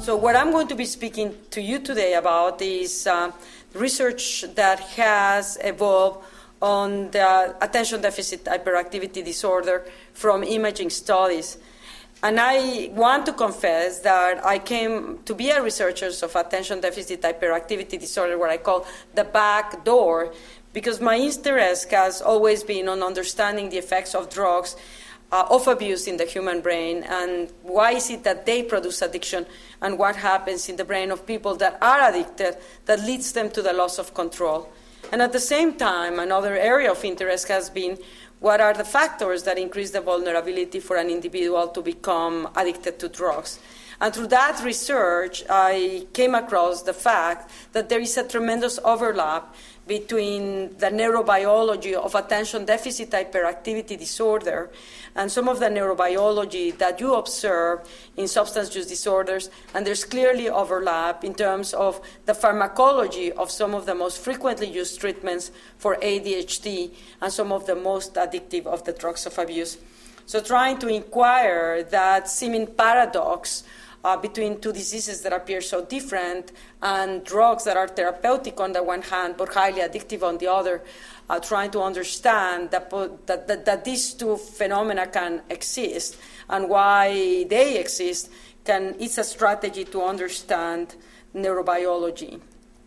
So what I'm going to be speaking to you today about is research that has evolved on the attention deficit hyperactivity disorder from imaging studies. And I want to confess that I came to be a researcher of attention deficit hyperactivity disorder, what I call the back door, because my interest has always been on understanding the effects of drugs of abuse in the human brain, and why is it that they produce addiction, and what happens in the brain of people that are addicted that leads them to the loss of control. And at the same time, another area of interest has been what are the factors that increase the vulnerability for an individual to become addicted to drugs. And through that research, I came across the fact that there is a tremendous overlap between the neurobiology of attention deficit hyperactivity disorder and some of the neurobiology that you observe in substance use disorders, and there's clearly overlap in terms of the pharmacology of some of the most frequently used treatments for ADHD and some of the most addictive of the drugs of abuse. So trying to inquire that seeming paradox between two diseases that appear so different and drugs that are therapeutic on the one hand but highly addictive on the other, trying to understand that these two phenomena can exist and why they exist it's a strategy to understand neurobiology.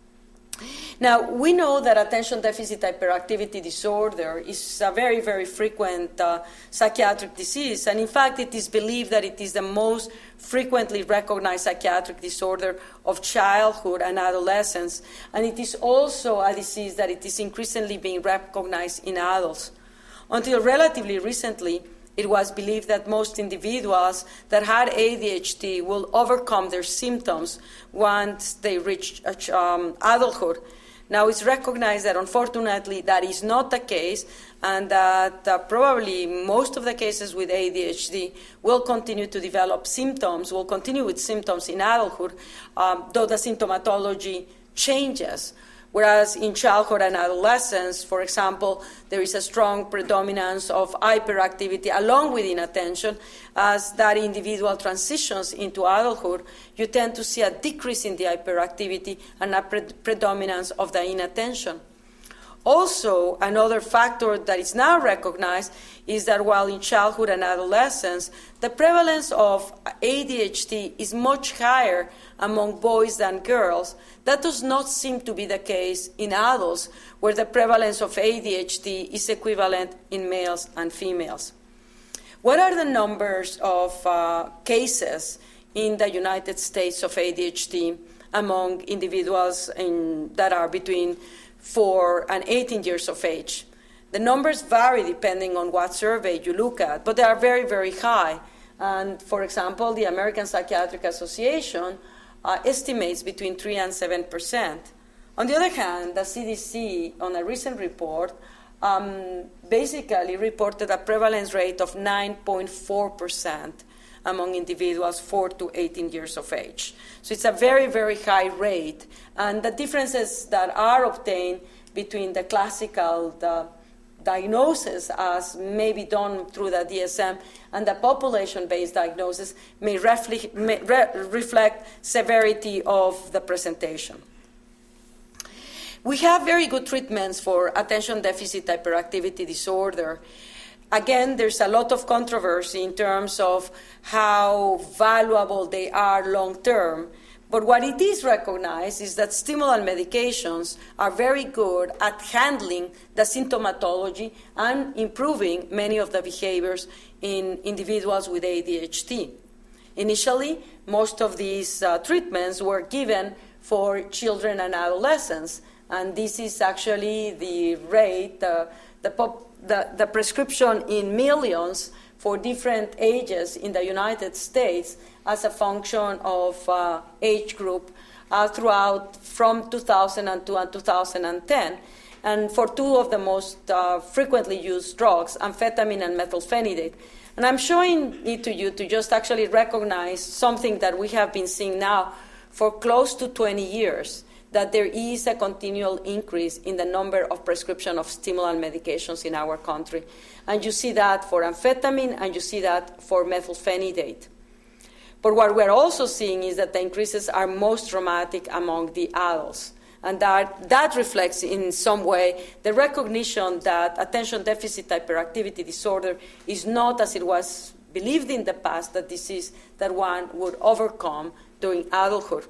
Now, we know that attention deficit hyperactivity disorder is a very, very frequent psychiatric disease, and in fact, it is believed that it is the most frequently recognized psychiatric disorder of childhood and adolescence, and it is also a disease that it is increasingly being recognized in adults. Until relatively recently, it was believed that most individuals that had ADHD will overcome their symptoms once they reach adulthood. Now, it's recognized that, unfortunately, that is not the case, and that probably most of the cases with ADHD will continue to develop symptoms, will continue with symptoms in adulthood, though the symptomatology changes. Whereas in childhood and adolescence, for example, there is a strong predominance of hyperactivity along with inattention. As that individual transitions into adulthood, you tend to see a decrease in the hyperactivity and a predominance of the inattention. Also, another factor that is now recognized is that while in childhood and adolescence, the prevalence of ADHD is much higher among boys than girls, that does not seem to be the case in adults, where the prevalence of ADHD is equivalent in males and females. What are the numbers of cases in the United States of ADHD among individuals that are between 4 and 18 years of age? The numbers vary depending on what survey you look at, but they are very, very high. And for example, the American Psychiatric Association estimates between 3 and 7%. On the other hand, the CDC, on a recent report, basically reported a prevalence rate of 9.4% among individuals 4 to 18 years of age. So it's a very, very high rate. And the differences that are obtained between the classical diagnosis, as may be done through the DSM, and the population-based diagnosis may reflect severity of the presentation. We have very good treatments for attention deficit hyperactivity disorder. Again, there's a lot of controversy in terms of how valuable they are long-term. But what it is recognized is that stimulant medications are very good at handling the symptomatology and improving many of the behaviors in individuals with ADHD. Initially, most of these treatments were given for children and adolescents, and this is actually the rate, the prescription in millions for different ages in the United States as a function of age group throughout from 2002 and 2010. And for two of the most frequently used drugs, amphetamine and methylphenidate. And I'm showing it to you to just actually recognize something that we have been seeing now for close to 20 years, that there is a continual increase in the number of prescription of stimulant medications in our country. And you see that for amphetamine, and you see that for methylphenidate. But what we're also seeing is that the increases are most dramatic among the adults. And that reflects in some way the recognition that attention deficit hyperactivity disorder is not, as it was believed in the past, a disease that one would overcome during adulthood.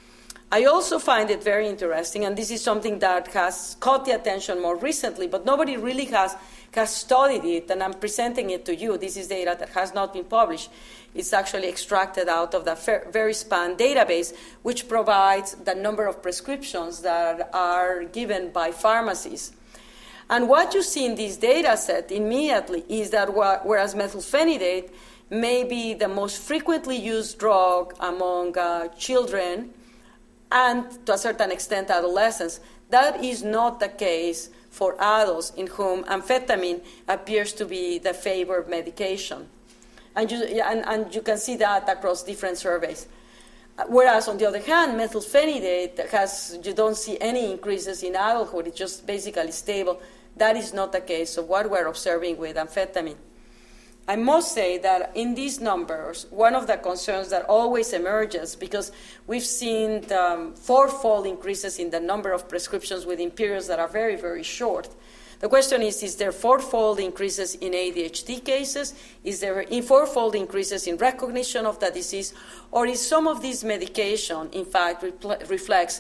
I also find it very interesting, and this is something that has caught the attention more recently, but nobody really has studied it, and I'm presenting it to you. This is data that has not been published. It's actually extracted out of the Verispan database, which provides the number of prescriptions that are given by pharmacies. And what you see in this data set immediately is that whereas methylphenidate may be the most frequently used drug among children and, to a certain extent, adolescents, that is not the case for adults in whom amphetamine appears to be the favored medication. And you can see that across different surveys. Whereas, on the other hand, methylphenidate you don't see any increases in adulthood. It's just basically stable. That is not the case of what we're observing with amphetamine. I must say that in these numbers, one of the concerns that always emerges, because we've seen fourfold increases in the number of prescriptions within periods that are very, very short. The question is there fourfold increases in ADHD cases? Is there fourfold increases in recognition of the disease? Or is some of this medication, in fact, reflects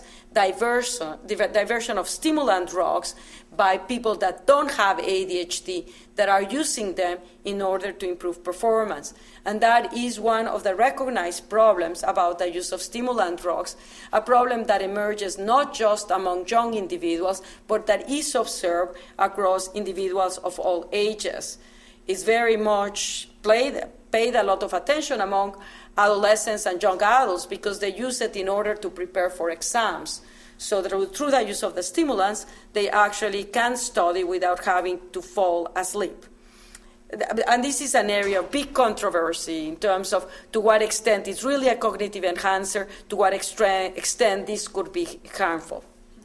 diversion of stimulant drugs by people that don't have ADHD, that are using them in order to improve performance? And that is one of the recognized problems about the use of stimulant drugs, a problem that emerges not just among young individuals, but that is observed across individuals of all ages. It's very much paid a lot of attention among adolescents and young adults because they use it in order to prepare for exams. So through the use of the stimulants, they actually can study without having to fall asleep. And this is an area of big controversy in terms of to what extent it's really a cognitive enhancer, to what extent this could be harmful.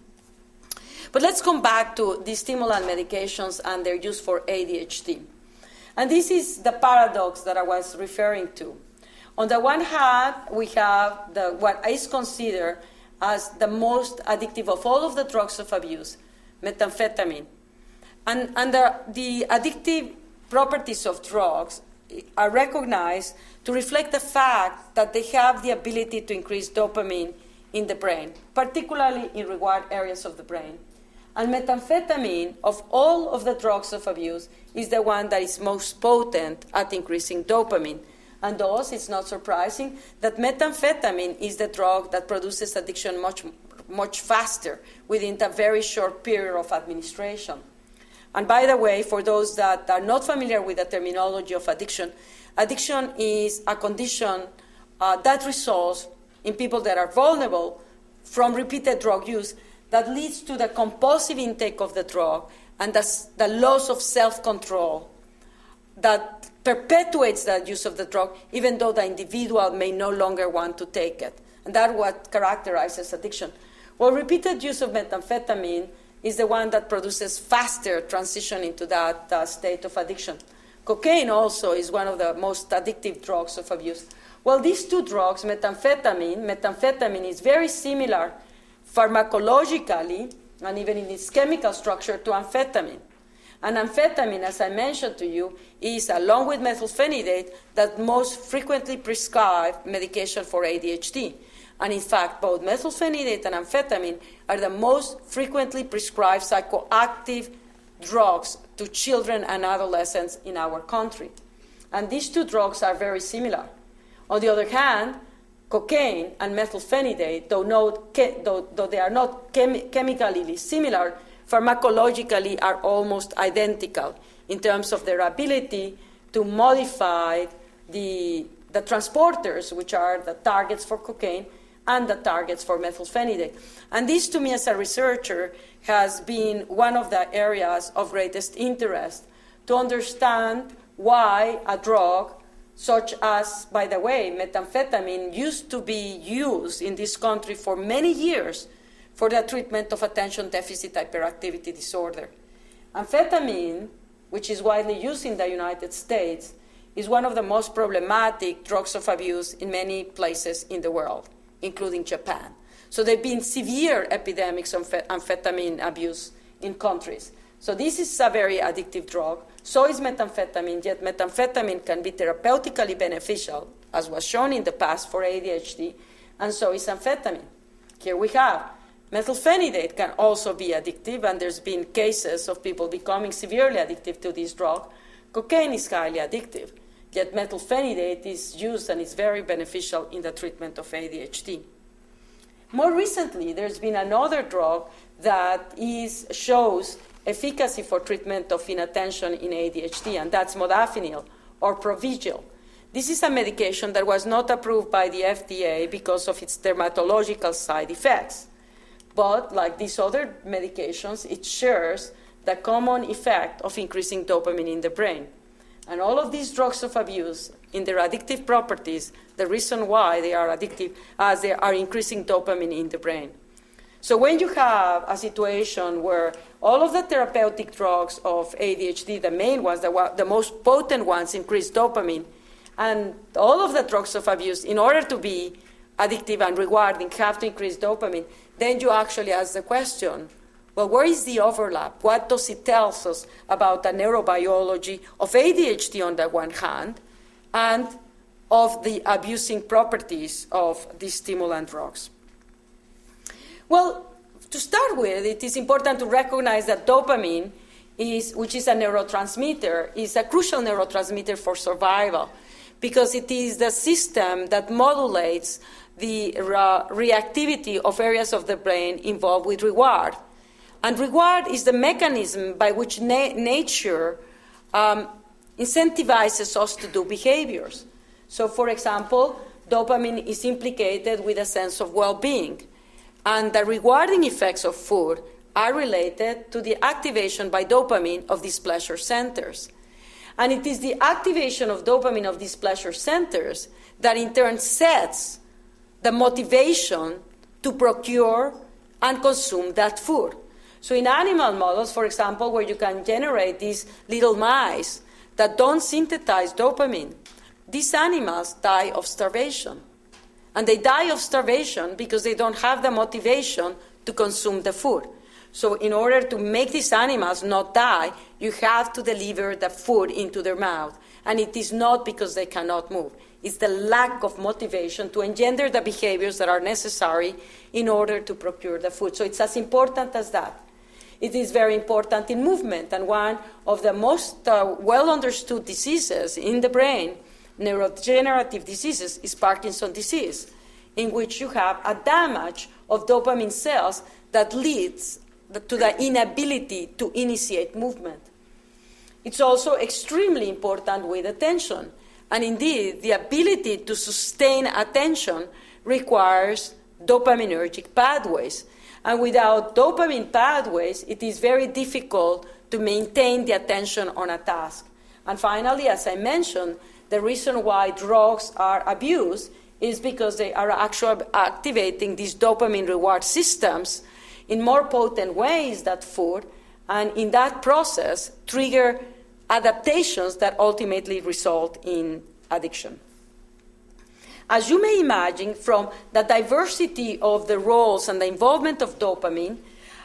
But let's come back to the stimulant medications and their use for ADHD. And this is the paradox that I was referring to. On the one hand, we have what is considered as the most addictive of all of the drugs of abuse, methamphetamine. And the addictive properties of drugs are recognized to reflect the fact that they have the ability to increase dopamine in the brain, particularly in reward areas of the brain. And methamphetamine, of all of the drugs of abuse, is the one that is most potent at increasing dopamine. And thus, it's not surprising that methamphetamine is the drug that produces addiction much faster within a very short period of administration. And by the way, for those that are not familiar with the terminology of addiction, addiction is a condition that results in people that are vulnerable from repeated drug use that leads to the compulsive intake of the drug and the loss of self-control that perpetuates that use of the drug, even though the individual may no longer want to take it. And that's what characterizes addiction. Well, repeated use of methamphetamine is the one that produces faster transition into that state of addiction. Cocaine also is one of the most addictive drugs of abuse. Well, these two drugs, methamphetamine is very similar pharmacologically and even in its chemical structure to amphetamine. And amphetamine, as I mentioned to you, is, along with methylphenidate, that most frequently prescribed medication for ADHD. And in fact, both methylphenidate and amphetamine are the most frequently prescribed psychoactive drugs to children and adolescents in our country. And these two drugs are very similar. On the other hand, cocaine and methylphenidate, though they are not chemically similar, pharmacologically are almost identical in terms of their ability to modify the transporters, which are the targets for cocaine, and the targets for methylphenidate. And this, to me, as a researcher, has been one of the areas of greatest interest to understand why a drug such as, by the way, methamphetamine used to be used in this country for many years for the treatment of attention deficit hyperactivity disorder. Amphetamine, which is widely used in the United States, is one of the most problematic drugs of abuse in many places in the world, including Japan. So there have been severe epidemics of amphetamine abuse in countries. So this is a very addictive drug. So is methamphetamine, yet methamphetamine can be therapeutically beneficial, as was shown in the past for ADHD, and so is amphetamine. Here we have methylphenidate can also be addictive, and there's been cases of people becoming severely addictive to this drug. Cocaine is highly addictive, yet methylphenidate is used and is very beneficial in the treatment of ADHD. More recently, there's been another drug that shows efficacy for treatment of inattention in ADHD, and that's modafinil or Provigil. This is a medication that was not approved by the FDA because of its dermatological side effects. But like these other medications, it shares the common effect of increasing dopamine in the brain. And all of these drugs of abuse, in their addictive properties, the reason why they are addictive is they are increasing dopamine in the brain. So when you have a situation where all of the therapeutic drugs of ADHD, the main ones, the most potent ones, increase dopamine, and all of the drugs of abuse, in order to be addictive and rewarding, have to increase dopamine, then you actually ask the question, well, where is the overlap? What does it tell us about the neurobiology of ADHD on the one hand, and of the abusing properties of these stimulant drugs? Well, to start with, it is important to recognize that dopamine, which is a neurotransmitter, is a crucial neurotransmitter for survival, because it is the system that modulates the reactivity of areas of the brain involved with reward. And reward is the mechanism by which nature incentivizes us to do behaviors. So, for example, dopamine is implicated with a sense of well-being. And the rewarding effects of food are related to the activation by dopamine of these pleasure centers. And it is the activation of dopamine of these pleasure centers that in turn sets the motivation to procure and consume that food. So in animal models, for example, where you can generate these little mice that don't synthesize dopamine, these animals die of starvation. And they die of starvation because they don't have the motivation to consume the food. So in order to make these animals not die, you have to deliver the food into their mouth. And it is not because they cannot move. It's the lack of motivation to engender the behaviors that are necessary in order to procure the food. So it's as important as that. It is very important in movement. And one of the most well-understood diseases in the brain, neurodegenerative diseases, is Parkinson's disease, in which you have a damage of dopamine cells that leads to the inability to initiate movement. It's also extremely important with attention. And indeed, the ability to sustain attention requires dopaminergic pathways. And without dopamine pathways, it is very difficult to maintain the attention on a task. And finally, as I mentioned, the reason why drugs are abused is because they are actually activating these dopamine reward systems in more potent ways than food, and in that process trigger adaptations that ultimately result in addiction. As you may imagine, from the diversity of the roles and the involvement of dopamine,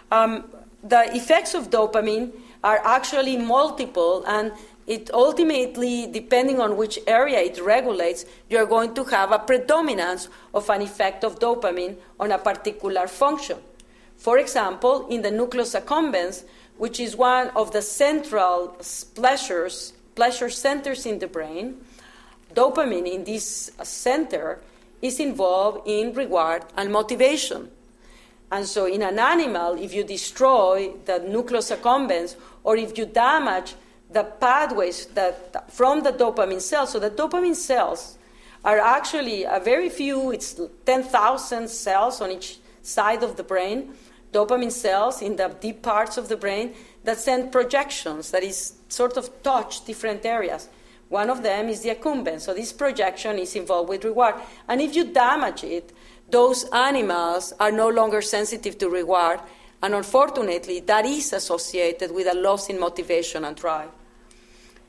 the effects of dopamine are actually multiple, and it ultimately, depending on which area it regulates, you're going to have a predominance of an effect of dopamine on a particular function. For example, in the nucleus accumbens, which is one of the central pleasure centers in the brain, dopamine in this center is involved in reward and motivation. And so in an animal, if you destroy the nucleus accumbens, or if you damage the pathways that from the dopamine cells, so the dopamine cells are actually a very few, it's 10,000 cells on each side of the brain, dopamine cells in the deep parts of the brain that send projections, that is sort of touch different areas. One of them is the accumbens. So this projection is involved with reward. And if you damage it, those animals are no longer sensitive to reward. And unfortunately, that is associated with a loss in motivation and drive.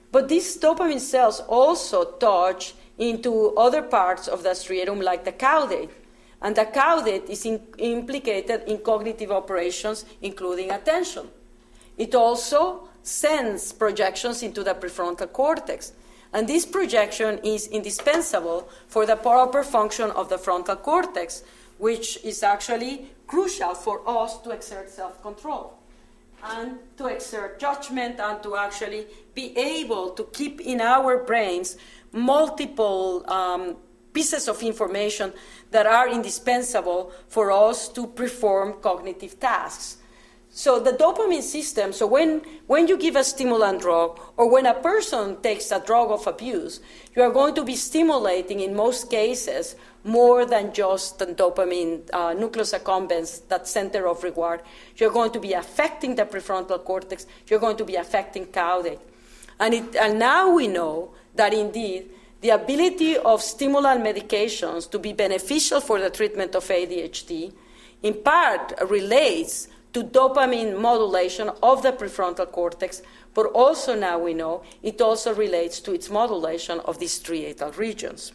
But these dopamine cells also touch into other parts of the striatum, like the caudate. And the caudate is implicated in cognitive operations, including attention. It also sends projections into the prefrontal cortex. And this projection is indispensable for the proper function of the frontal cortex, which is actually crucial for us to exert self-control and to exert judgment and to actually be able to keep in our brains multiple pieces of information that are indispensable for us to perform cognitive tasks. So the dopamine system, so when you give a stimulant drug or when a person takes a drug of abuse, you are going to be stimulating, in most cases, more than just the dopamine nucleus accumbens, that center of reward. You're going to be affecting the prefrontal cortex. You're going to be affecting caudate. And now we know that indeed the ability of stimulant medications to be beneficial for the treatment of ADHD in part relates to dopamine modulation of the prefrontal cortex, but also now we know it also relates to its modulation of these striatal regions.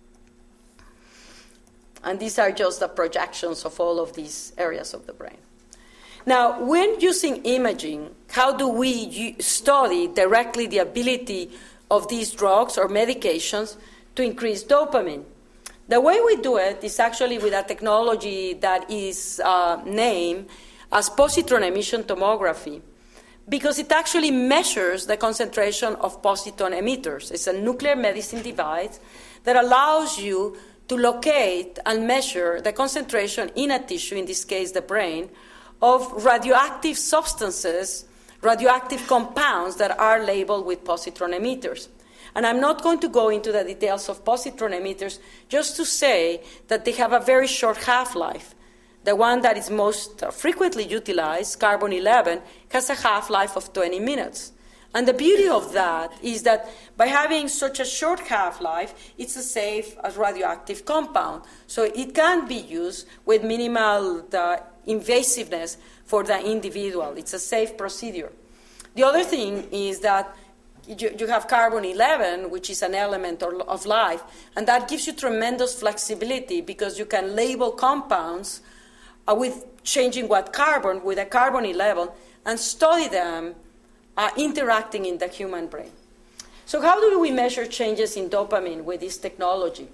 And these are just the projections of all of these areas of the brain. Now, when using imaging, how do we study directly the ability of these drugs or medications to increase dopamine? The way we do it is actually with a technology that is named as positron emission tomography, because it actually measures the concentration of positron emitters. It's a nuclear medicine device that allows you to locate and measure the concentration in a tissue, in this case the brain, of radioactive substances, radioactive compounds that are labeled with positron emitters. And I'm not going to go into the details of positron emitters, just to say that they have a very short half-life. The one that is most frequently utilized, carbon-11, has a half-life of 20 minutes. And the beauty of that is that by having such a short half-life, it's a safe radioactive compound. So it can be used with minimal invasiveness for the individual. It's a safe procedure. The other thing is that you have carbon-11, which is an element of life, and that gives you tremendous flexibility because you can label compounds with changing what carbon, with a carbon-11, and study them interacting in the human brain. So how do we measure changes in dopamine with this technology?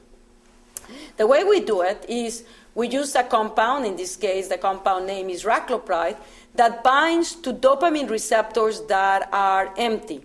The way we do it is we use a compound, in this case the compound name is raclopride, that binds to dopamine receptors that are empty,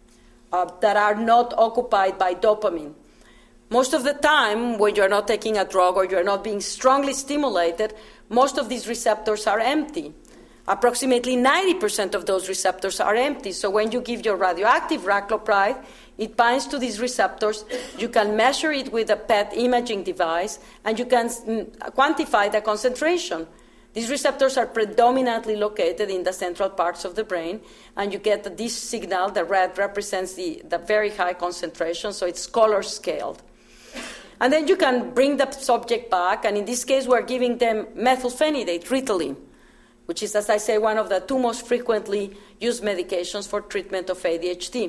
that are not occupied by dopamine. Most of the time, when you're not taking a drug or you're not being strongly stimulated, most of these receptors are empty. Approximately 90% of those receptors are empty. So when you give your radioactive raclopride, it binds to these receptors. You can measure it with a PET imaging device, and you can quantify the concentration. These receptors are predominantly located in the central parts of the brain, and you get this signal. The red represents the very high concentration, so it's color scaled. And then you can bring the subject back, and in this case, we're giving them methylphenidate, Ritalin, which is, as I say, one of the two most frequently used medications for treatment of ADHD.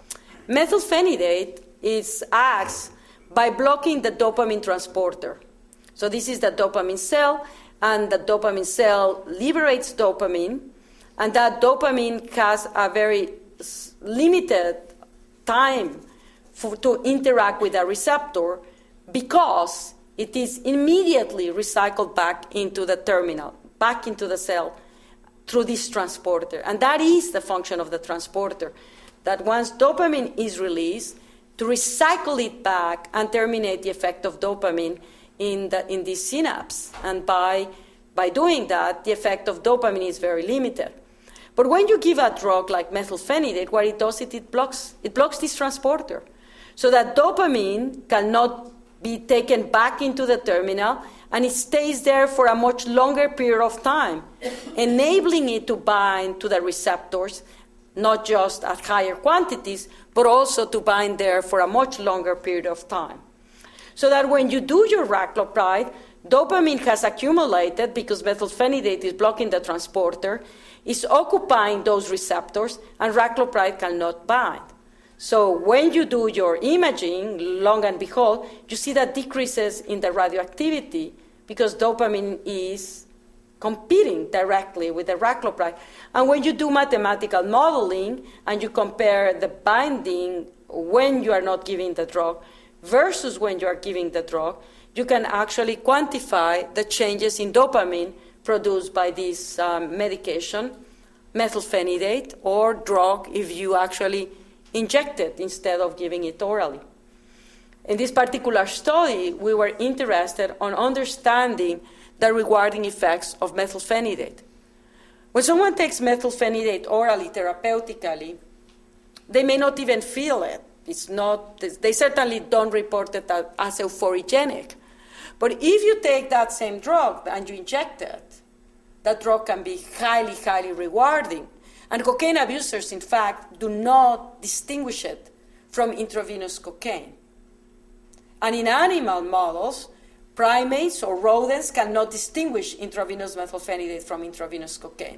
Methylphenidate acts by blocking the dopamine transporter. So this is the dopamine cell, and the dopamine cell liberates dopamine, and that dopamine has a very limited time to interact with the receptor because it is immediately recycled back into the terminal, back into the cell through this transporter. And that is the function of the transporter, that once dopamine is released, to recycle it back and terminate the effect of dopamine in this synapse. And by doing that, the effect of dopamine is very limited. But when you give a drug like methylphenidate, what it does is it blocks this transporter, so that dopamine cannot be taken back into the terminal, and it stays there for a much longer period of time, enabling it to bind to the receptors, not just at higher quantities, but also to bind there for a much longer period of time. So that when you do your raclopride, dopamine has accumulated because methylphenidate is blocking the transporter, is occupying those receptors, and raclopride cannot bind. So when you do your imaging, long and behold, you see that decreases in the radioactivity because dopamine is competing directly with the raclopride. And when you do mathematical modeling and you compare the binding when you are not giving the drug versus when you are giving the drug, you can actually quantify the changes in dopamine produced by this medication, methylphenidate, or drug if you actually inject it instead of giving it orally. In this particular study, we were interested in understanding the rewarding effects of methylphenidate. When someone takes methylphenidate orally therapeutically, they may not even feel it. They certainly don't report it as euphorigenic. But if you take that same drug and you inject it, that drug can be highly, highly rewarding. And cocaine abusers, in fact, do not distinguish it from intravenous cocaine. And in animal models, primates or rodents cannot distinguish intravenous methylphenidate from intravenous cocaine.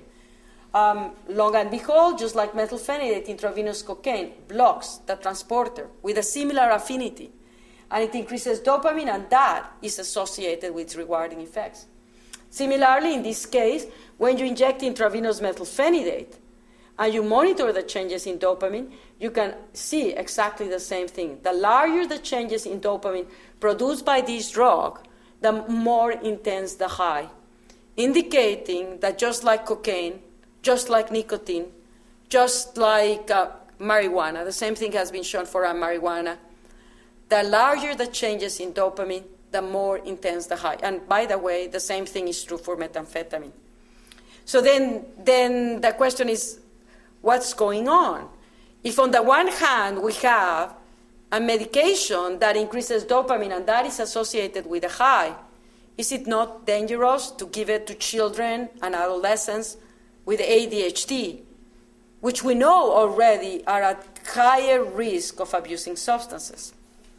Long and behold, just like methylphenidate, intravenous cocaine blocks the transporter with a similar affinity. And it increases dopamine, and that is associated with rewarding effects. Similarly, in this case, when you inject intravenous methylphenidate and you monitor the changes in dopamine, you can see exactly the same thing. The larger the changes in dopamine produced by this drug, the more intense the high, indicating that just like cocaine, just like nicotine, just like marijuana, the same thing has been shown for marijuana, the larger the changes in dopamine, the more intense the high. And by the way, the same thing is true for methamphetamine. So then the question is, what's going on? If on the one hand we have a medication that increases dopamine and that is associated with a high, is it not dangerous to give it to children and adolescents with ADHD, which we know already are at higher risk of abusing substances?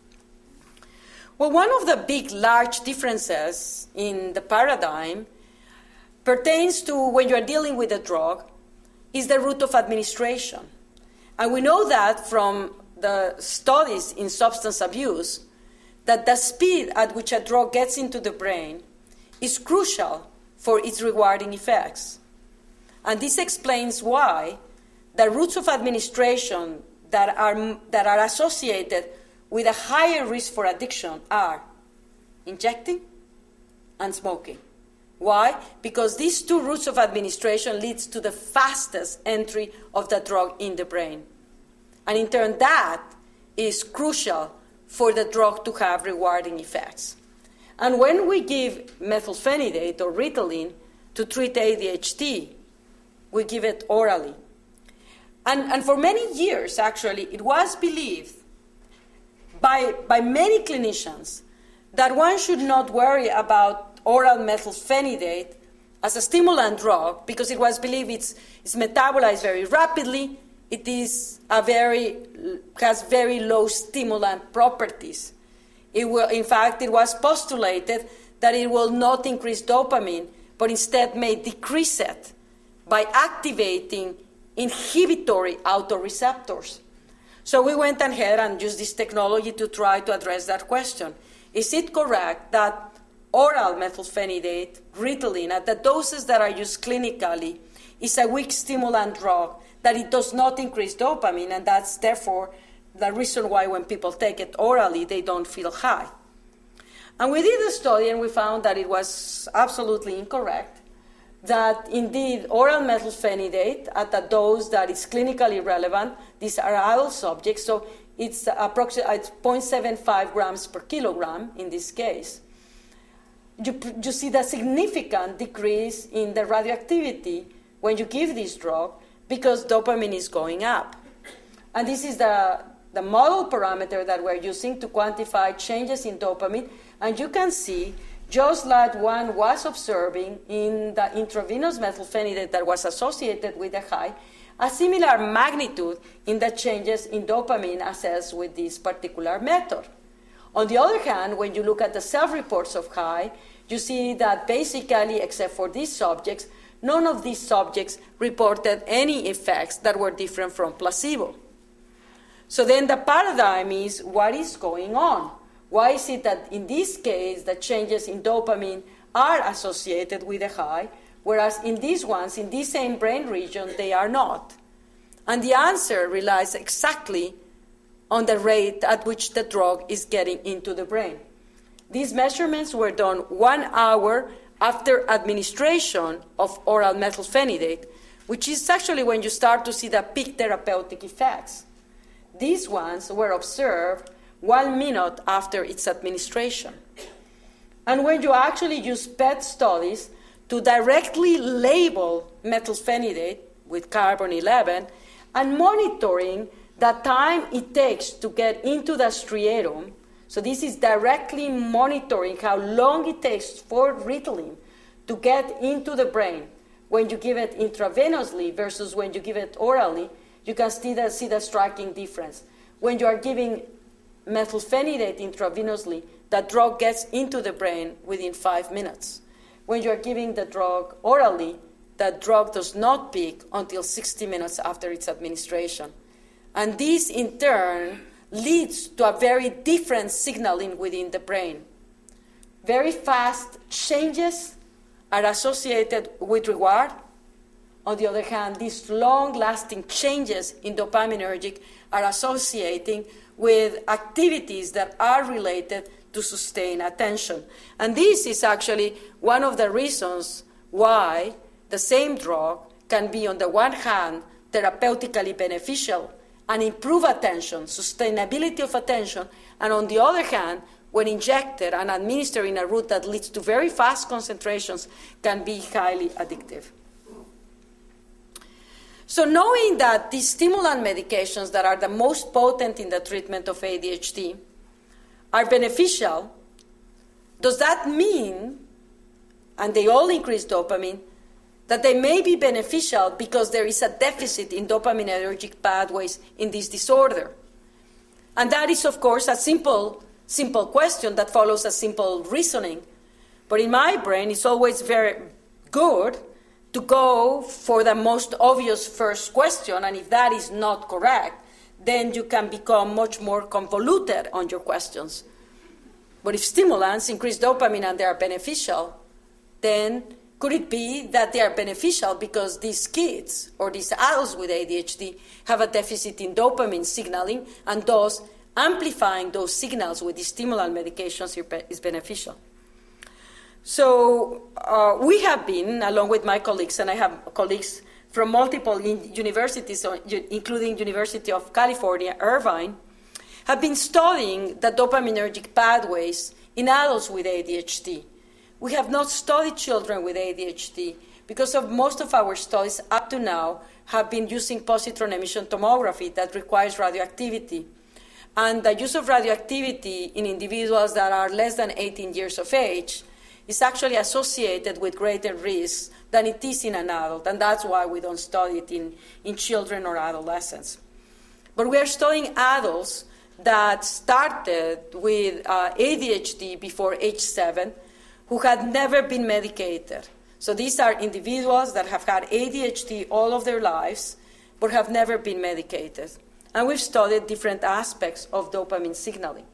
Well, one of the big, large differences in the paradigm pertains to when you're dealing with a drug is the route of administration. And we know that from the studies in substance abuse that the speed at which a drug gets into the brain is crucial for its rewarding effects. And this explains why the routes of administration that are associated with a higher risk for addiction are injecting and smoking. Why? Because these two routes of administration leads to the fastest entry of the drug in the brain. And in turn, that is crucial for the drug to have rewarding effects. And when we give methylphenidate or Ritalin to treat ADHD, we give it orally. And for many years, actually, it was believed by many clinicians that one should not worry about oral methylphenidate as a stimulant drug because it was believed it's metabolized very rapidly. It has very low stimulant properties. In fact, it was postulated that it will not increase dopamine, but instead may decrease it by activating inhibitory autoreceptors. So we went ahead and used this technology to try to address that question. Is it correct that oral methylphenidate, Ritalin, at the doses that are used clinically, is a weak stimulant drug, that it does not increase dopamine, and that's therefore the reason why when people take it orally, they don't feel high? And we did a study and we found that it was absolutely incorrect, that indeed oral methylphenidate at a dose that is clinically relevant, these are adult subjects, so it's approximately 0.75 grams per kilogram in this case. You see the significant decrease in the radioactivity when you give this drug because dopamine is going up. And this is the model parameter that we're using to quantify changes in dopamine. And you can see, just like one was observing in the intravenous methylphenidate that was associated with a high, a similar magnitude in the changes in dopamine assessed with this particular method. On the other hand, when you look at the self-reports of high, you see that basically, except for these subjects, none of these subjects reported any effects that were different from placebo. So then the paradigm is, what is going on? Why is it that in this case the changes in dopamine are associated with a high, whereas in these ones, in this same brain region, they are not? And the answer relies exactly on the rate at which the drug is getting into the brain. These measurements were done 1 hour after administration of oral methylphenidate, which is actually when you start to see the peak therapeutic effects. These ones were observed 1 minute after its administration. And when you actually use PET studies to directly label methylphenidate with carbon 11 and monitoring the time it takes to get into the striatum, so this is directly monitoring how long it takes for Ritalin to get into the brain when you give it intravenously versus when you give it orally, you can see the striking difference. When you are giving methylphenidate intravenously, the drug gets into the brain within 5 minutes. When you are giving the drug orally, the drug does not peak until 60 minutes after its administration. And this, in turn, leads to a very different signaling within the brain. Very fast changes are associated with reward. On the other hand, these long-lasting changes in dopaminergic are associating with activities that are related to sustained attention. And this is actually one of the reasons why the same drug can be, on the one hand, therapeutically beneficial and improve attention, sustainability of attention, and on the other hand, when injected and administered in a route that leads to very fast concentrations, can be highly addictive. So knowing that these stimulant medications that are the most potent in the treatment of ADHD are beneficial, does that mean, and they all increase dopamine, that they may be beneficial because there is a deficit in dopaminergic pathways in this disorder? And that is, of course, a simple question that follows a simple reasoning. But in my brain, it's always very good to go for the most obvious first question, and if that is not correct, then you can become much more convoluted on your questions. But if stimulants increase dopamine and they are beneficial, then could it be that they are beneficial because these kids or these adults with ADHD have a deficit in dopamine signaling, and thus amplifying those signals with these stimulant medications is beneficial? So we have been, along with my colleagues, and I have colleagues from multiple universities, including University of California, Irvine, have been studying the dopaminergic pathways in adults with ADHD. We have not studied children with ADHD because of most of our studies up to now have been using positron emission tomography that requires radioactivity. And the use of radioactivity in individuals that are less than 18 years of age is actually associated with greater risks than it is in an adult, and that's why we don't study it in children or adolescents. But we are studying adults that started with ADHD before age 7 who had never been medicated. So these are individuals that have had ADHD all of their lives but have never been medicated. And we've studied different aspects of dopamine signaling.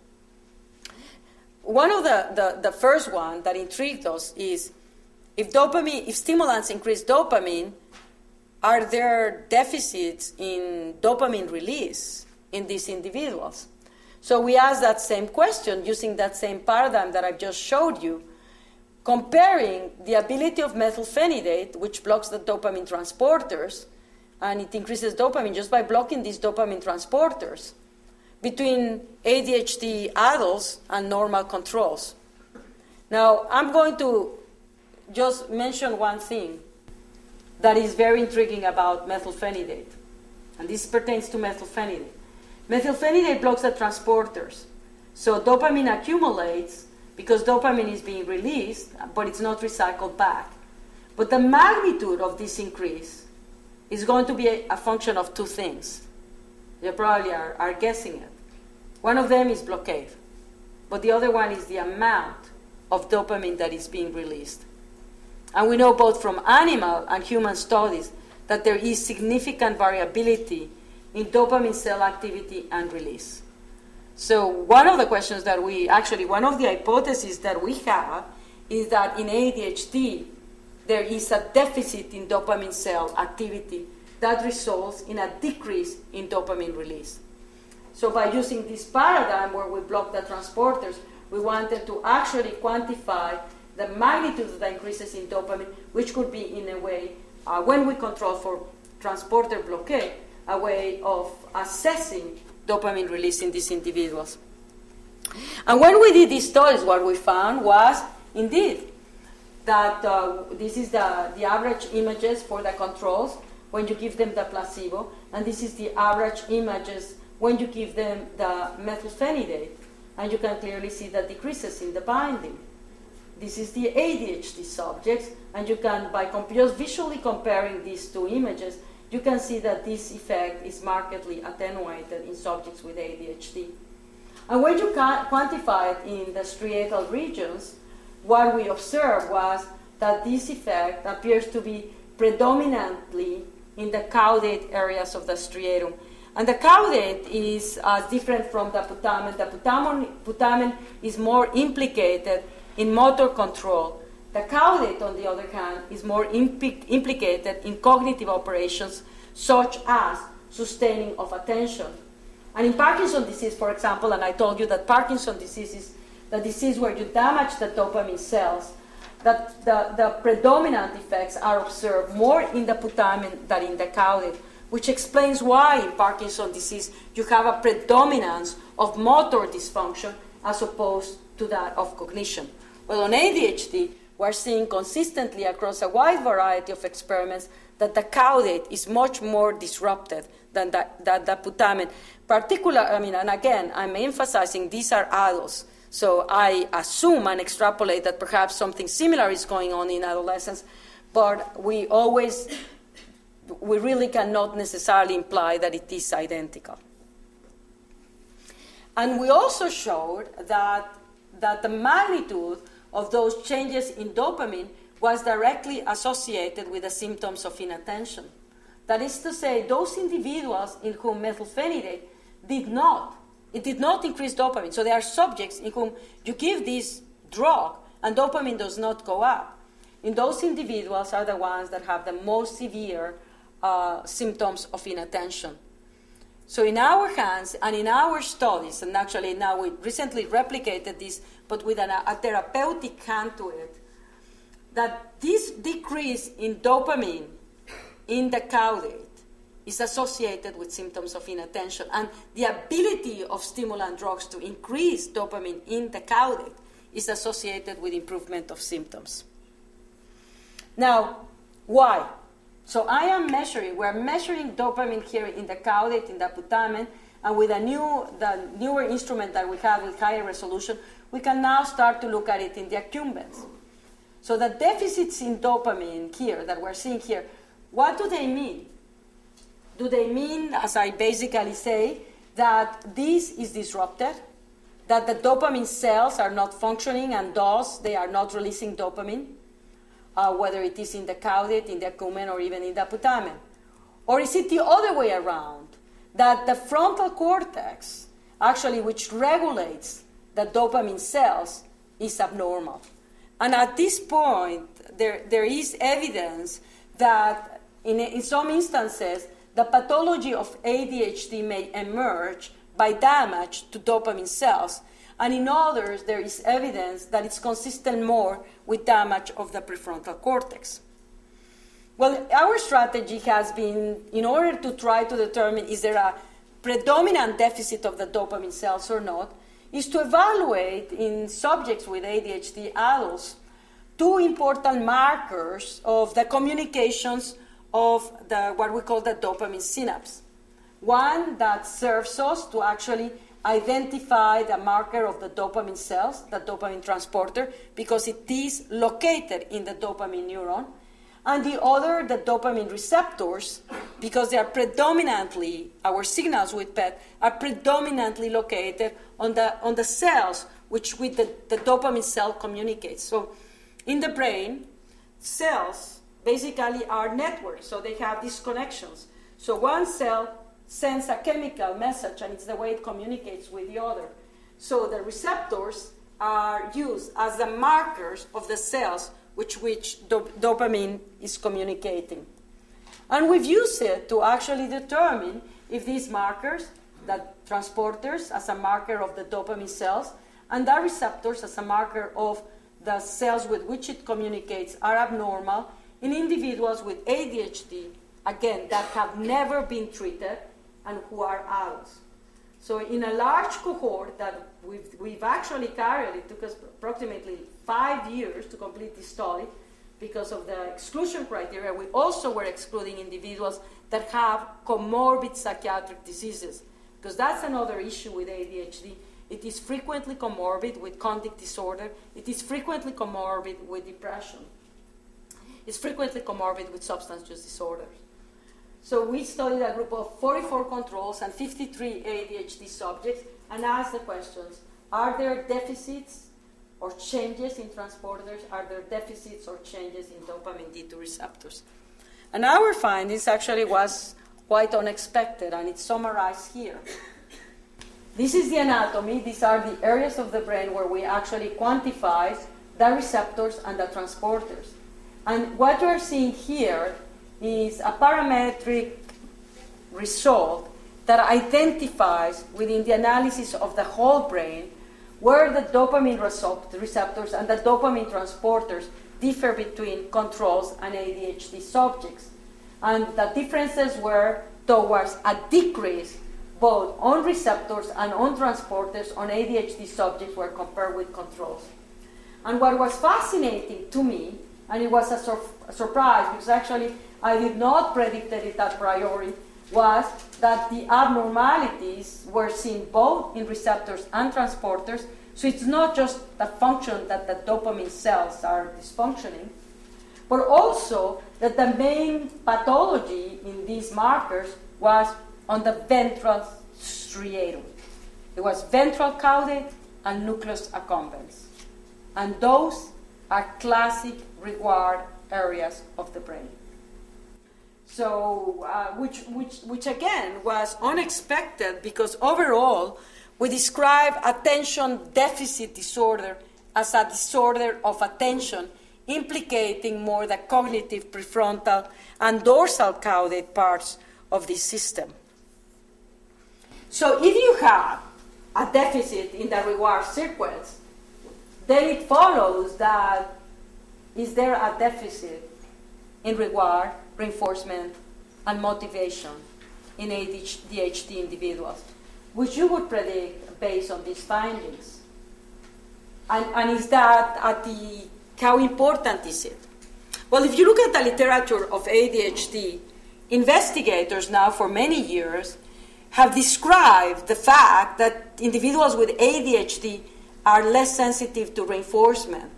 One of the first one that intrigued us is if stimulants increase dopamine, are there deficits in dopamine release in these individuals? So we asked that same question using that same paradigm that I've just showed you, comparing the ability of methylphenidate, which blocks the dopamine transporters, and it increases dopamine just by blocking these dopamine transporters, between ADHD adults and normal controls. Now, I'm going to just mention one thing that is very intriguing about methylphenidate, and this pertains to methylphenidate. Methylphenidate blocks the transporters, so dopamine accumulates because dopamine is being released, but it's not recycled back. But the magnitude of this increase is going to be a function of two things. You probably are guessing it. One of them is blockade, but the other one is the amount of dopamine that is being released. And we know both from animal and human studies that there is significant variability in dopamine cell activity and release. So one of the questions that one of the hypotheses that we have is that in ADHD, there is a deficit in dopamine cell activity that results in a decrease in dopamine release. So by using this paradigm where we block the transporters, we wanted to actually quantify the magnitude of the increases in dopamine, which could be, in a way, when we control for transporter blockade, a way of assessing dopamine release in these individuals. And when we did these studies, what we found was, indeed, that this is the average images for the controls when you give them the placebo, and this is the average images when you give them the methylphenidate, and you can clearly see the decreases in the binding. This is the ADHD subjects, and you can, by just visually comparing these two images, you can see that this effect is markedly attenuated in subjects with ADHD. And when you quantify it in the striatal regions, what we observed was that this effect appears to be predominantly in the caudate areas of the striatum. And the caudate is different from the putamen. The putamen is more implicated in motor control. The caudate, on the other hand, is more implicated in cognitive operations such as sustaining of attention. And in Parkinson's disease, for example, and I told you that Parkinson's disease is the disease where you damage the dopamine cells, that the predominant effects are observed more in the putamen than in the caudate, which explains why in Parkinson's disease you have a predominance of motor dysfunction as opposed to that of cognition. Well, on ADHD, we're seeing consistently across a wide variety of experiments that the caudate is much more disrupted than the putamen. And again, I'm emphasizing these are adults. So I assume and extrapolate that perhaps something similar is going on in adolescents, but we really cannot necessarily imply that it is identical. And we also showed that the magnitude of those changes in dopamine was directly associated with the symptoms of inattention. That is to say, those individuals in whom methylphenidate did not increase dopamine. So there are subjects in whom you give this drug and dopamine does not go up. And those individuals are the ones that have the most severe symptoms of inattention. So in our hands and in our studies, and actually now we recently replicated this, but with a therapeutic hand to it, that this decrease in dopamine in the caudate is associated with symptoms of inattention. And the ability of stimulant drugs to increase dopamine in the caudate is associated with improvement of symptoms. Now, why? So we're measuring dopamine here in the caudate, in the putamen, and with the newer instrument that we have with higher resolution, we can now start to look at it in the accumbens. So the deficits in dopamine here that we're seeing here, what do they mean? Do they mean, as I basically say, that this is disrupted, that the dopamine cells are not functioning and thus they are not releasing dopamine? Whether it is in the caudate, in the accumen, or even in the putamen? Or is it the other way around, that the frontal cortex, actually which regulates the dopamine cells, is abnormal? And at this point, there is evidence that in some instances, the pathology of ADHD may emerge by damage to dopamine cells, and in others, there is evidence that it's consistent more with damage of the prefrontal cortex. Well, our strategy has been, in order to try to determine is there a predominant deficit of the dopamine cells or not, is to evaluate in subjects with ADHD adults two important markers of the communications of what we call the dopamine synapse. One that serves us to actually identify the marker of the dopamine cells, the dopamine transporter, because it is located in the dopamine neuron, and the other, the dopamine receptors, because they are predominantly, our signals with PET are predominantly located on the cells which with the dopamine cell communicates. So in the brain, cells basically are networks, so they have these connections. So one cell sends a chemical message, and it's the way it communicates with the other. So the receptors are used as the markers of the cells which dopamine is communicating. And we've used it to actually determine if these markers, the transporters as a marker of the dopamine cells, and the receptors as a marker of the cells with which it communicates, are abnormal in individuals with ADHD, again, that have never been treated and who are adults. So in a large cohort that we've actually carried, it took us approximately 5 years to complete this study because of the exclusion criteria. We also were excluding individuals that have comorbid psychiatric diseases, because that's another issue with ADHD. It is frequently comorbid with conduct disorder. It is frequently comorbid with depression. It's frequently comorbid with substance use disorders. So we studied a group of 44 controls and 53 ADHD subjects and asked the questions, are there deficits or changes in transporters? Are there deficits or changes in dopamine D2 receptors? And our findings actually was quite unexpected, and it's summarized here. This is the anatomy. These are the areas of the brain where we actually quantify the receptors and the transporters. And what you're seeing here is a parametric result that identifies within the analysis of the whole brain where the dopamine receptors and the dopamine transporters differ between controls and ADHD subjects. And the differences were towards a decrease both on receptors and on transporters on ADHD subjects were compared with controls. And what was fascinating to me, and it was a surprise because actually I did not predict it a priori, was that the abnormalities were seen both in receptors and transporters. So it's not just the function that the dopamine cells are dysfunctioning, but also that the main pathology in these markers was on the ventral striatum. It was ventral caudate and nucleus accumbens. And those are classic reward areas of the brain. So, which again was unexpected because overall we describe attention deficit disorder as a disorder of attention implicating more the cognitive prefrontal and dorsal caudate parts of this system. So if you have a deficit in the reward sequence, then it follows that is there a deficit in reward, reinforcement, and motivation in ADHD individuals, which you would predict based on these findings. And is that how important is it? Well, if you look at the literature of ADHD, investigators now for many years have described the fact that individuals with ADHD are less sensitive to reinforcement.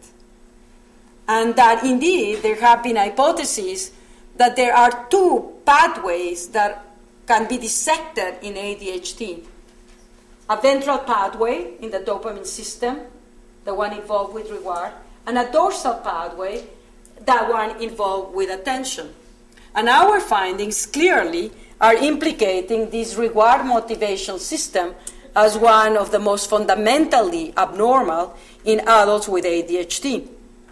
And that indeed there have been hypotheses that there are two pathways that can be dissected in ADHD. A ventral pathway in the dopamine system, the one involved with reward, and a dorsal pathway, that one involved with attention. And our findings clearly are implicating this reward motivation system as one of the most fundamentally abnormal in adults with ADHD.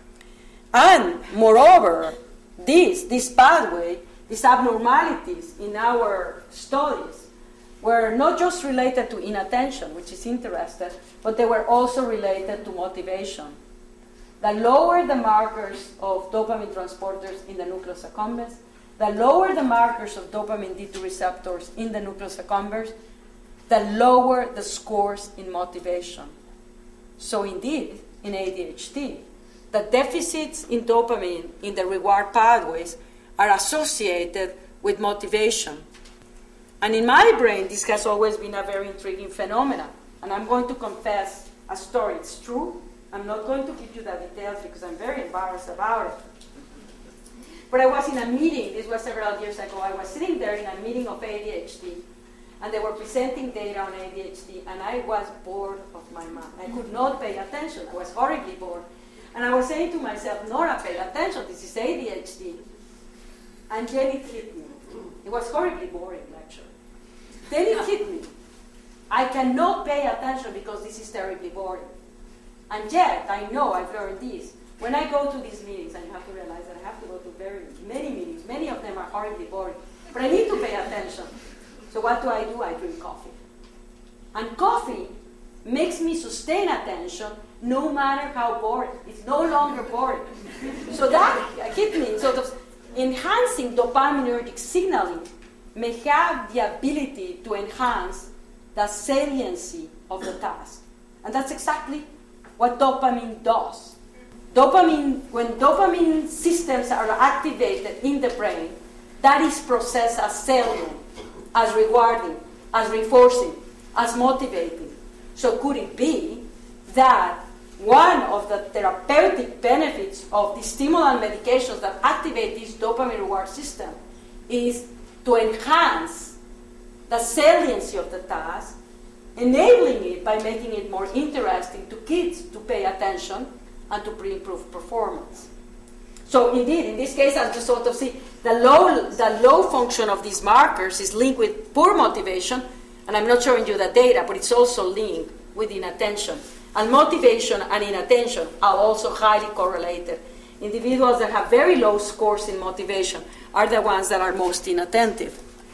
And moreover, this pathway, these abnormalities in our studies were not just related to inattention, which is interesting, but they were also related to motivation. The lower the markers of dopamine transporters in the nucleus accumbens, the lower the markers of dopamine D2 receptors in the nucleus accumbens, the lower the scores in motivation. So indeed, in ADHD, the deficits in dopamine in the reward pathways are associated with motivation. And in my brain, this has always been a very intriguing phenomenon. And I'm going to confess a story. It's true. I'm not going to give you the details because I'm very embarrassed about it. But I was in a meeting, this was several years ago, I was sitting there in a meeting of ADHD, and they were presenting data on ADHD, and I was bored of my mind. I could not pay attention. I was horribly bored. And I was saying to myself, Nora, pay attention, this is ADHD. And then it hit me. It was horribly boring lecture. Then it hit me. I cannot pay attention because this is terribly boring. And yet, I know I've learned this. When I go to these meetings, and you have to realize that I have to go to very many meetings, many of them are horribly boring, but I need to pay attention. So what do? I drink coffee. And coffee makes me sustain attention no matter how boring. It's no longer boring. So that hit me. Sort of enhancing dopaminergic signaling may have the ability to enhance the saliency of the task. And that's exactly what dopamine does. When dopamine systems are activated in the brain, that is processed as salient, as rewarding, as reinforcing, as motivating. So could it be that one of the therapeutic benefits of the stimulant medications that activate this dopamine reward system is to enhance the saliency of the task, enabling it by making it more interesting to kids to pay attention and to improve performance. So indeed, in this case, as you sort of see, the low function of these markers is linked with poor motivation, and I'm not showing you the data, but it's also linked with inattention. And motivation and inattention are also highly correlated. Individuals that have very low scores in motivation are the ones that are most inattentive.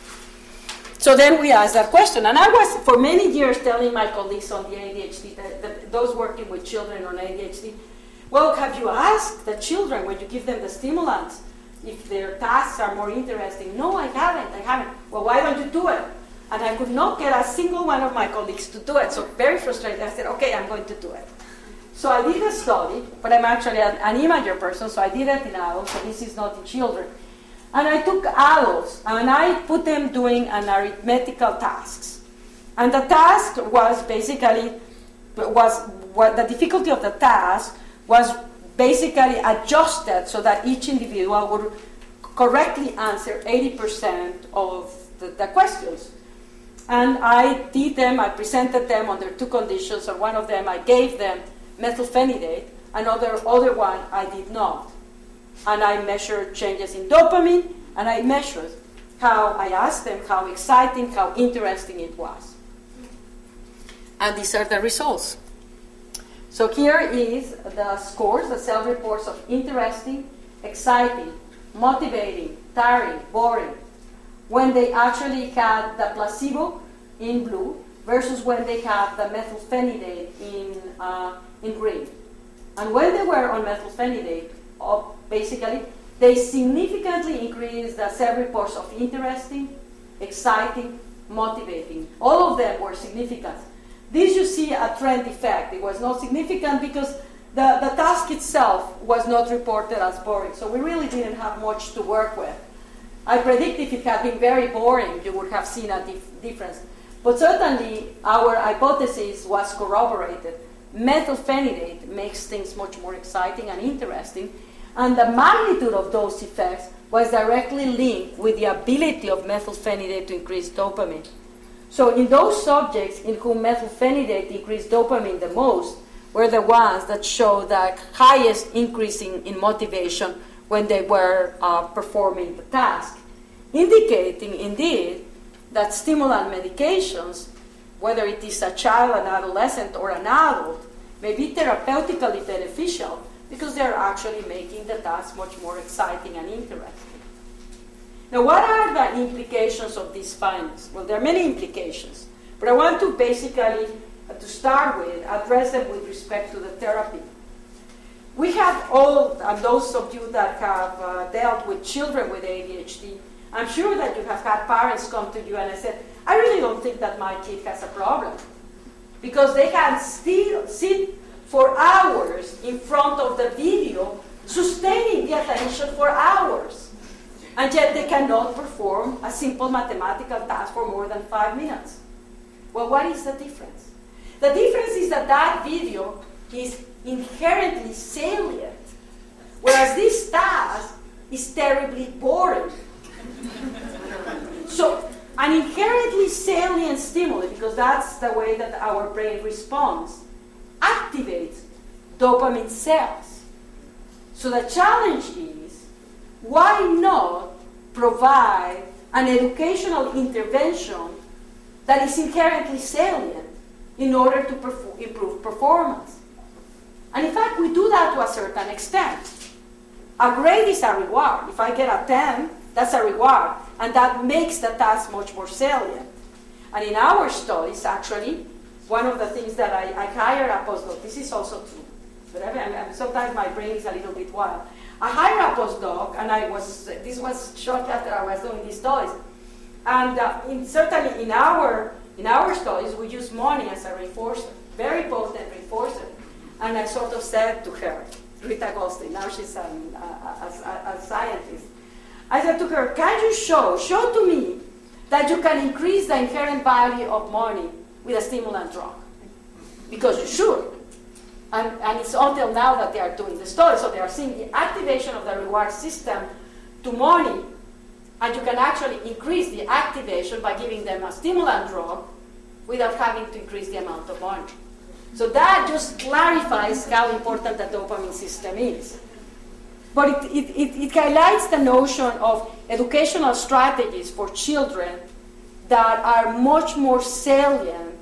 So then we asked that question. And I was, for many years, telling my colleagues on the ADHD, those working with children on ADHD, well, have you asked the children when you give them the stimulants if their tasks are more interesting? No, I haven't. Well, why don't you do it? And I could not get a single one of my colleagues to do it. So very frustrated, I said, okay, I'm going to do it. So I did a study, but I'm actually an imager person, so I did it in adults, so this is not in children. And I took adults, and I put them doing an arithmetical tasks. And the task was basically, the difficulty of the task was basically adjusted so that each individual would correctly answer 80% of the questions. And I did them, I presented them under two conditions, or one of them I gave them methylphenidate, another one I did not. And I measured changes in dopamine, and I measured I asked them how exciting, how interesting it was. And these are the results. So here is the scores, the self-reports of interesting, exciting, motivating, tiring, boring, when they actually had the placebo in blue versus when they had the methylphenidate in green. And when they were on methylphenidate, basically, they significantly increased the self-reports of interesting, exciting, motivating. All of them were significant. This you see a trend effect. It was not significant because the task itself was not reported as boring. So we really didn't have much to work with. I predict if it had been very boring, you would have seen a difference. But certainly, our hypothesis was corroborated. Methylphenidate makes things much more exciting and interesting, and the magnitude of those effects was directly linked with the ability of methylphenidate to increase dopamine. So in those subjects in whom methylphenidate increased dopamine the most were the ones that showed the highest increase in motivation when they were performing the task, indicating indeed that stimulant medications, whether it is a child, an adolescent, or an adult, may be therapeutically beneficial because they're actually making the task much more exciting and interesting. Now, what are the implications of these findings? Well, there are many implications, but I want to basically, to start with, address them with respect to the therapy. We have all, and those of you that have dealt with children with ADHD, I'm sure that you have had parents come to you and I said, I really don't think that my kid has a problem. Because they can still sit for hours in front of the video, sustaining the attention for hours. And yet they cannot perform a simple mathematical task for more than 5 minutes. Well, what is the difference? The difference is that that video is inherently salient, whereas this task is terribly boring. So, an inherently salient stimuli, because that's the way that our brain responds, activates dopamine cells. So the challenge is, why not provide an educational intervention that is inherently salient in order to improve performance. And in fact, we do that to a certain extent. A grade is a reward. If I get a 10, that's a reward, and that makes the task much more salient. And in our studies, actually, one of the things that I hired a postdoc, this is also true, but sometimes my brain is a little bit wild. I hired a postdoc, and this was shortly after I was doing these studies. And certainly in our studies, we use money as a reinforcer, very potent reinforcer. And I sort of said to her, Rita Goldstein, now she's a scientist, I said to her, can you show to me that you can increase the inherent value of money with a stimulant drug? Because you should. And it's until now that they are doing the study. So they are seeing the activation of the reward system to money, and you can actually increase the activation by giving them a stimulant drug without having to increase the amount of money. So that just clarifies how important the dopamine system is. But it highlights the notion of educational strategies for children that are much more salient,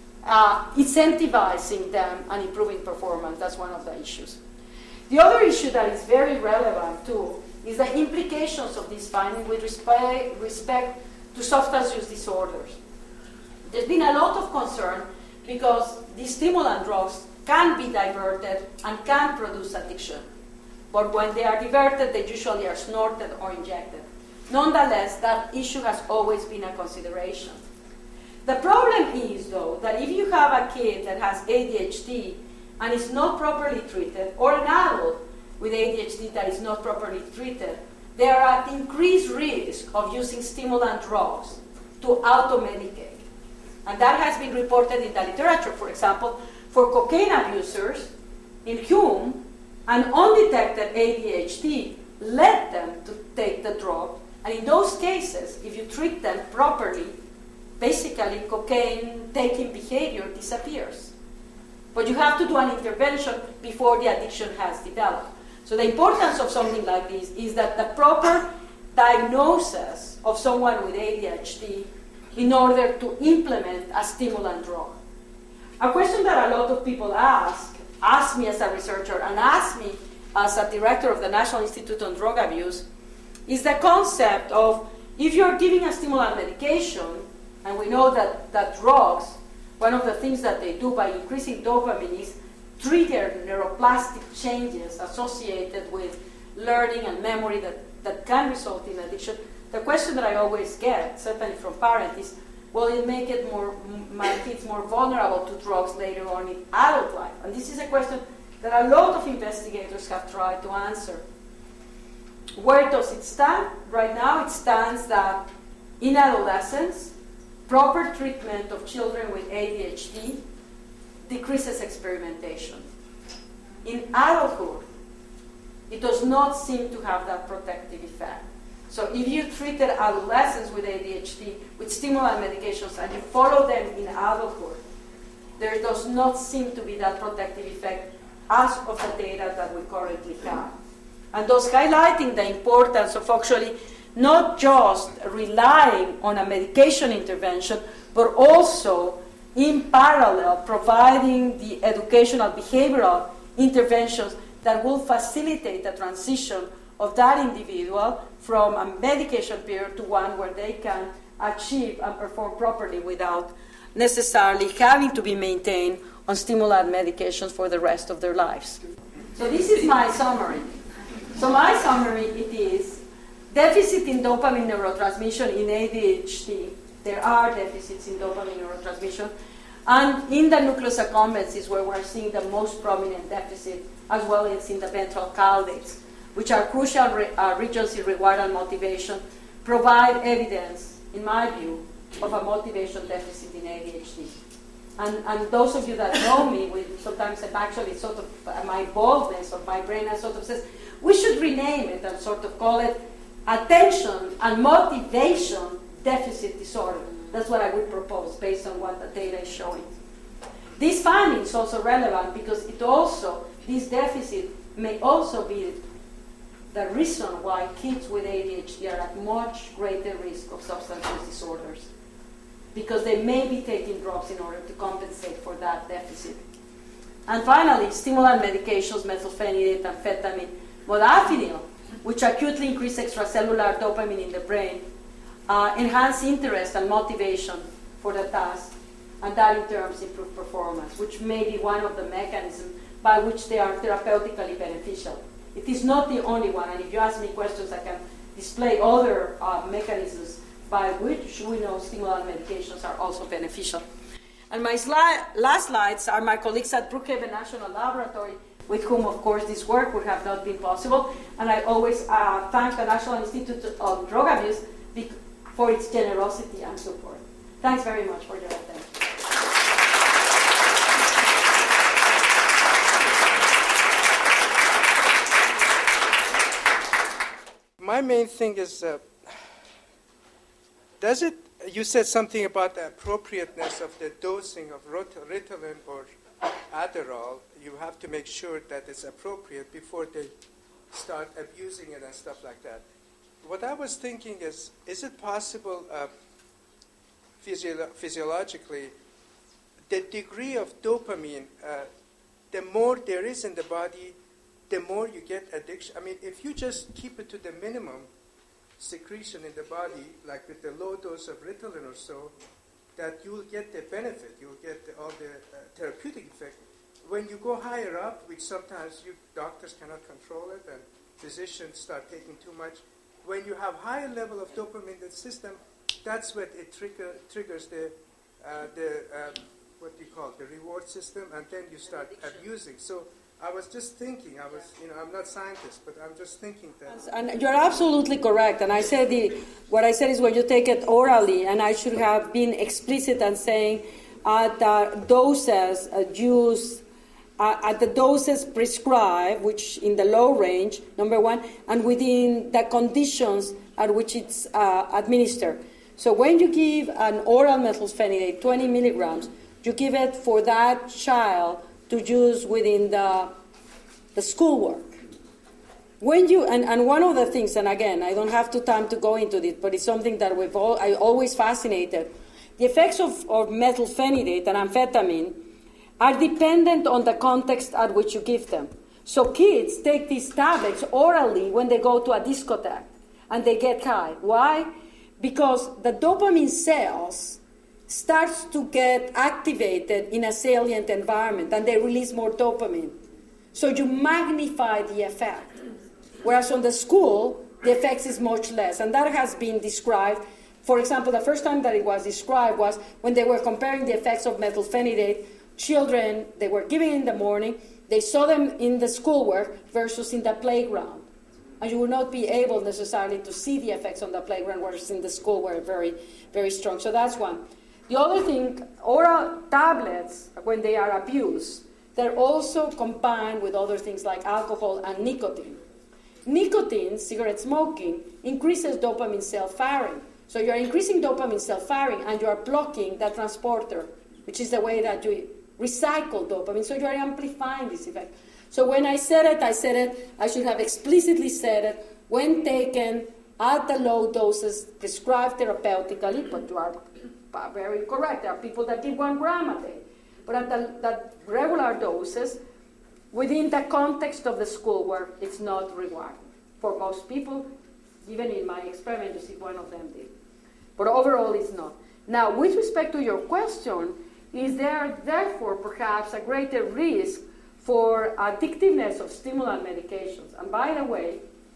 incentivizing them and improving performance. That's one of the issues. The other issue that is very relevant too is the implications of this finding with respect to substance use disorders. There's been a lot of concern because these stimulant drugs can be diverted and can produce addiction. But when they are diverted, they usually are snorted or injected. Nonetheless, that issue has always been a consideration. The problem is, though, that if you have a kid that has ADHD and is not properly treated, or an adult with ADHD that is not properly treated, they are at increased risk of using stimulant drugs to auto-medicate. And that has been reported in the literature, for example, for cocaine abusers in whom an undetected ADHD led them to take the drug. And in those cases, if you treat them properly, basically cocaine-taking behavior disappears. But you have to do an intervention before the addiction has developed. So the importance of something like this is that the proper diagnosis of someone with ADHD in order to implement a stimulant drug. A question that a lot of people ask me as a researcher and ask me as a director of the National Institute on Drug Abuse, is the concept of if you're giving a stimulant medication, and we know that drugs, one of the things that they do by increasing dopamine is trigger neuroplastic changes associated with learning and memory that can result in addiction. The question that I always get, certainly from parents, is, will it make my kids more vulnerable to drugs later on in adult life? And this is a question that a lot of investigators have tried to answer. Where does it stand? Right now it stands that in adolescence, proper treatment of children with ADHD decreases experimentation. In adulthood, it does not seem to have that protective effect. So if you treated adolescents with ADHD with stimulant medications and you follow them in adulthood, there does not seem to be that protective effect as of the data that we currently have. And thus highlighting the importance of actually not just relying on a medication intervention, but also in parallel providing the educational behavioral interventions that will facilitate the transition of that individual from a medication period to one where they can achieve and perform properly without necessarily having to be maintained on stimulant medications for the rest of their lives. So this is my summary. So my summary, it is deficit in dopamine neurotransmission in ADHD. There are deficits in dopamine neurotransmission. And in the nucleus accumbens is where we're seeing the most prominent deficit, as well as in the ventral caudates, which are crucial regions in reward and motivation, provide evidence, in my view, of a motivation deficit in ADHD. And those of you that know me, sometimes I'm actually sort of, my boldness or my brain sort of says, we should rename it and sort of call it attention and motivation deficit disorder. That's what I would propose based on what the data is showing. This finding is also relevant because this deficit may also be the reason why kids with ADHD are at much greater risk of substance use disorders. because they may be taking drugs in order to compensate for that deficit. And finally, stimulant medications, methylphenidate, amphetamine, modafinil, which acutely increase extracellular dopamine in the brain, enhance interest and motivation for the task, and that in turn improve performance, which may be one of the mechanisms by which they are therapeutically beneficial. It is not the only one, and if you ask me questions, I can display other mechanisms by which we know stimulant medications are also beneficial. And my last slides are my colleagues at Brookhaven National Laboratory, with whom, of course, this work would have not been possible. And I always thank the National Institute of Drug Abuse for its generosity and support. Thanks very much for your attention. My main thing is, you said something about the appropriateness of the dosing of Ritalin or Adderall. You have to make sure that it's appropriate before they start abusing it and stuff like that. What I was thinking is it possible physiologically, the degree of dopamine, the more there is in the body, the more you get addiction. I mean, if you just keep it to the minimum secretion in the body, like with the low dose of Ritalin or so, that you'll get the benefit, you'll get all the therapeutic effect. When you go higher up, which sometimes doctors cannot control it and physicians start taking too much, when you have higher level of dopamine in the system, that's what it triggers the what do you call it, the reward system, and then you start abusing. So I was just thinking, I'm not a scientist, but I'm just thinking that. And you're absolutely correct. And I said what I said is when you take it orally, and I should have been explicit and saying at the doses used, at the doses prescribed, which in the low range, number one, and within the conditions at which it's administered. So when you give an oral methylphenidate, 20 milligrams, you give it for that child to use within the schoolwork. When you and one of the things, and again, I don't have time to go into this, but it's something that I always fascinated. The effects of methylphenidate and amphetamine are dependent on the context at which you give them. So kids take these tablets orally when they go to a discotheque and they get high. Why? Because the dopamine cells starts to get activated in a salient environment, and they release more dopamine. So you magnify the effect. Whereas on the school, the effects is much less. And that has been described. For example, the first time that it was described was when they were comparing the effects of methylphenidate. Children, they were giving in the morning, they saw them in the schoolwork versus in the playground. And you will not be able necessarily to see the effects on the playground, whereas in the school were very, very strong. So that's one. The other thing, oral tablets, when they are abused, they're also combined with other things like alcohol and nicotine. Nicotine, cigarette smoking, increases dopamine cell firing. So you're increasing dopamine cell firing and you're blocking the transporter, which is the way that you recycle dopamine. So you're amplifying this effect. So when I said it, I should have explicitly said it, when taken at the low doses prescribed therapeutically, but you are very correct. There are people that give 1 gram a day. But at the regular doses, within the context of the schoolwork, it's not rewarding. For most people, even in my experiment, you see one of them did. But overall, it's not. Now, with respect to your question, is there therefore perhaps a greater risk for addictiveness of stimulant medications? And by the way,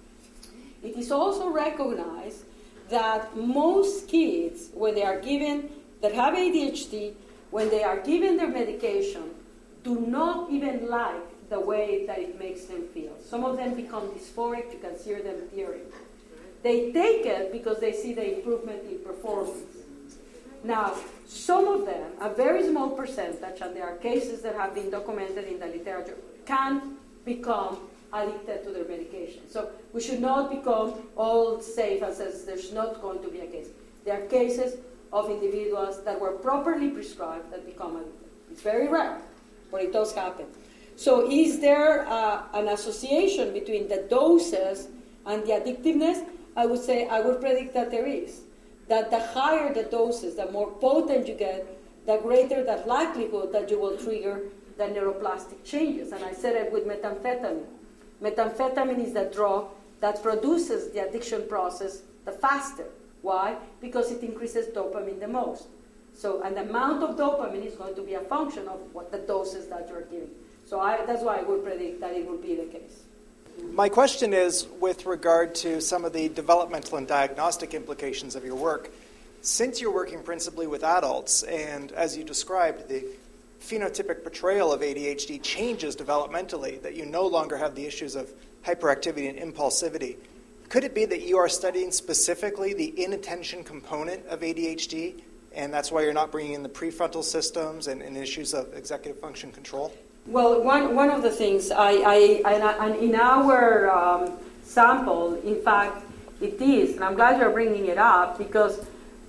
it is also recognized that most kids, when they are given, that have ADHD, when they are given their medication, do not even like the way that it makes them feel. Some of them become dysphoric, you can hear them tearing. They take it because they see the improvement in performance. Now, some of them, a very small percentage, and there are cases that have been documented in the literature, can become addicted to their medication. So we should not become all safe and says there's not going to be a case. There are cases of individuals that were properly prescribed that become addicted. It's very rare, but it does happen. So is there an association between the doses and the addictiveness? I would say, I would predict that there is. that the higher the doses, the more potent you get, the greater the likelihood that you will trigger the neuroplastic changes. And I said it with methamphetamine. Methamphetamine is the drug that produces the addiction process the faster. Why? Because it increases dopamine the most. So, and the amount of dopamine is going to be a function of what the doses that you're giving. So that's why I would predict that it will be the case. My question is with regard to some of the developmental and diagnostic implications of your work. Since you're working principally with adults, and as you described, the phenotypic portrayal of ADHD changes developmentally, that you no longer have the issues of hyperactivity and impulsivity, could it be that you are studying specifically the inattention component of ADHD, and that's why you're not bringing in the prefrontal systems and issues of executive function control? Well, one of the things, in our sample, in fact, it is, and I'm glad you're bringing it up, because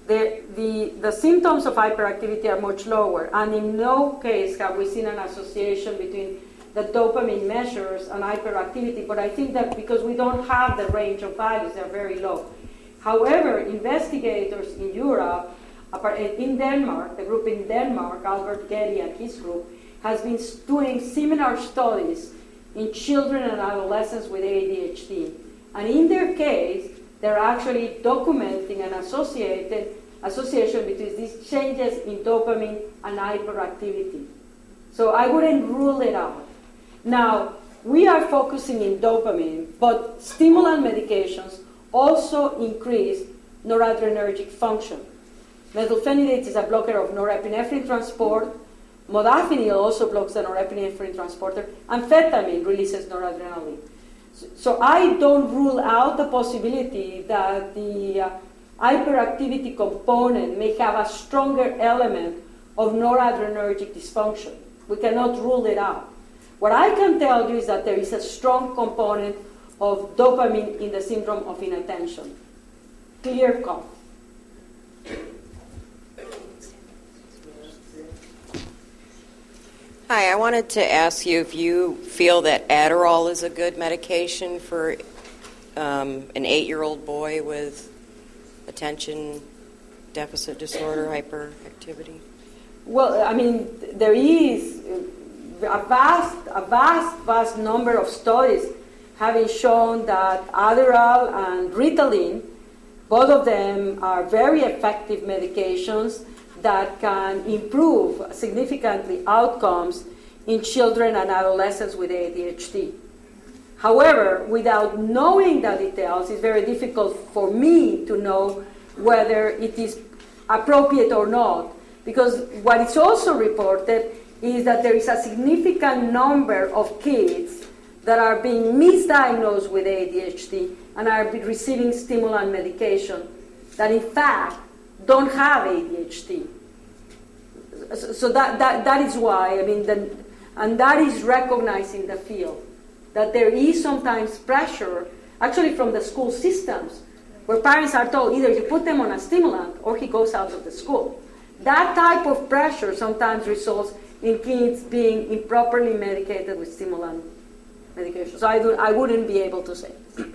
the symptoms of hyperactivity are much lower, and in no case have we seen an association between the dopamine measures and hyperactivity, but I think that because we don't have the range of values, they're very low. However, investigators in Europe, in Denmark, the group in Denmark, Albert Getty and his group, has been doing similar studies in children and adolescents with ADHD. And in their case, they're actually documenting an association between these changes in dopamine and hyperactivity. So I wouldn't rule it out. Now, we are focusing in dopamine, but stimulant medications also increase noradrenergic function. Methylphenidate is a blocker of norepinephrine transport. Modafinil also blocks the norepinephrine transporter. Amphetamine releases noradrenaline. So I don't rule out the possibility that the hyperactivity component may have a stronger element of noradrenergic dysfunction. We cannot rule it out. What I can tell you is that there is a strong component of dopamine in the syndrome of inattention. Clear cut. Hi, I wanted to ask you if you feel that Adderall is a good medication for an 8-year-old boy with attention deficit disorder, hyperactivity. Well, I mean, there is a vast number of studies having shown that Adderall and Ritalin, both of them are very effective medications that can improve significantly outcomes in children and adolescents with ADHD. However, without knowing the details, it's very difficult for me to know whether it is appropriate or not, because what is also reported is that there is a significant number of kids that are being misdiagnosed with ADHD and are receiving stimulant medication that in fact don't have ADHD. So that is why, I mean, and that is recognized in the field, that there is sometimes pressure, actually from the school systems, where parents are told either you put them on a stimulant or he goes out of the school. That type of pressure sometimes results in kids being improperly medicated with stimulant medication. So I wouldn't be able to say.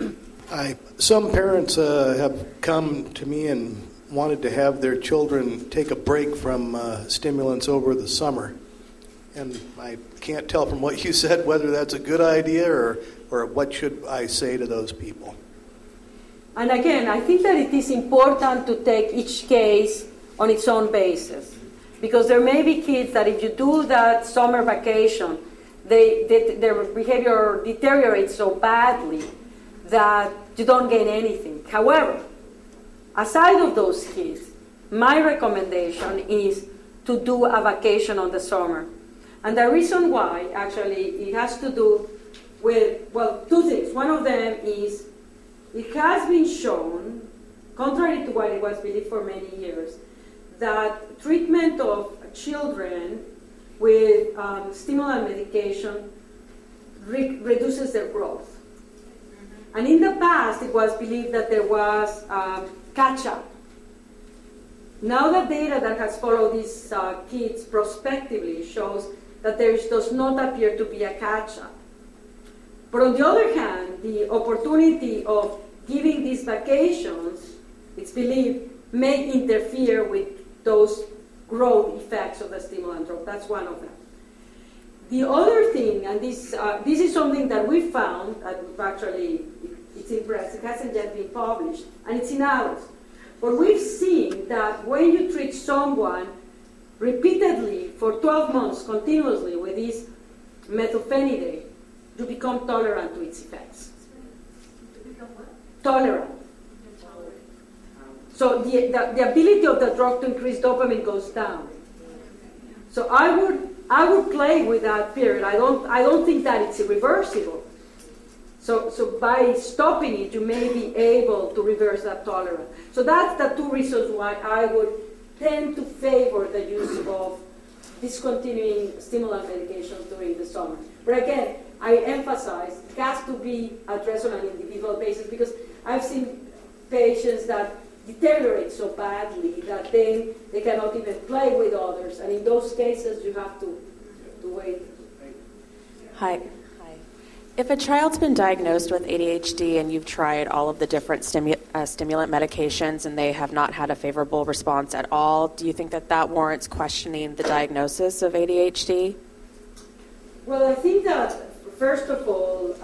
Some parents have come to me and wanted to have their children take a break from stimulants over the summer. And I can't tell from what you said whether that's a good idea or what should I say to those people. And again, I think that it is important to take each case on its own basis. Because there may be kids that if you do that summer vacation, their behavior deteriorates so badly that you don't gain anything. However, aside of those kids, my recommendation is to do a vacation on the summer. And the reason why, actually, it has to do with, well, two things. One of them is it has been shown, contrary to what it was believed for many years, that treatment of children with stimulant medication reduces their growth. And in the past, it was believed that there was catch-up. Now the data that has followed these kids prospectively shows that there does not appear to be a catch-up. But on the other hand, the opportunity of giving these vacations, it's believed, may interfere with those growth effects of the stimulant drug. That's one of them. The other thing, and this is something that we found, it's impressive, it hasn't yet been published, and it's in adults. But we've seen that when you treat someone repeatedly for 12 months continuously with this methylphenidate, you become tolerant to its effects. Tolerant. So the ability of the drug to increase dopamine goes down. So I would play with that period. I don't think that it's irreversible. So by stopping it, you may be able to reverse that tolerance. So that's the two reasons why I would tend to favor the use of discontinuing stimulant medications during the summer. But again, I emphasize it has to be addressed on an individual basis, because I've seen patients that deteriorate so badly that then they cannot even play with others, and in those cases you have to wait. Hi. If a child's been diagnosed with ADHD and you've tried all of the different stimulant medications and they have not had a favorable response at all, do you think that warrants questioning the diagnosis of ADHD? Well, I think that, first of all,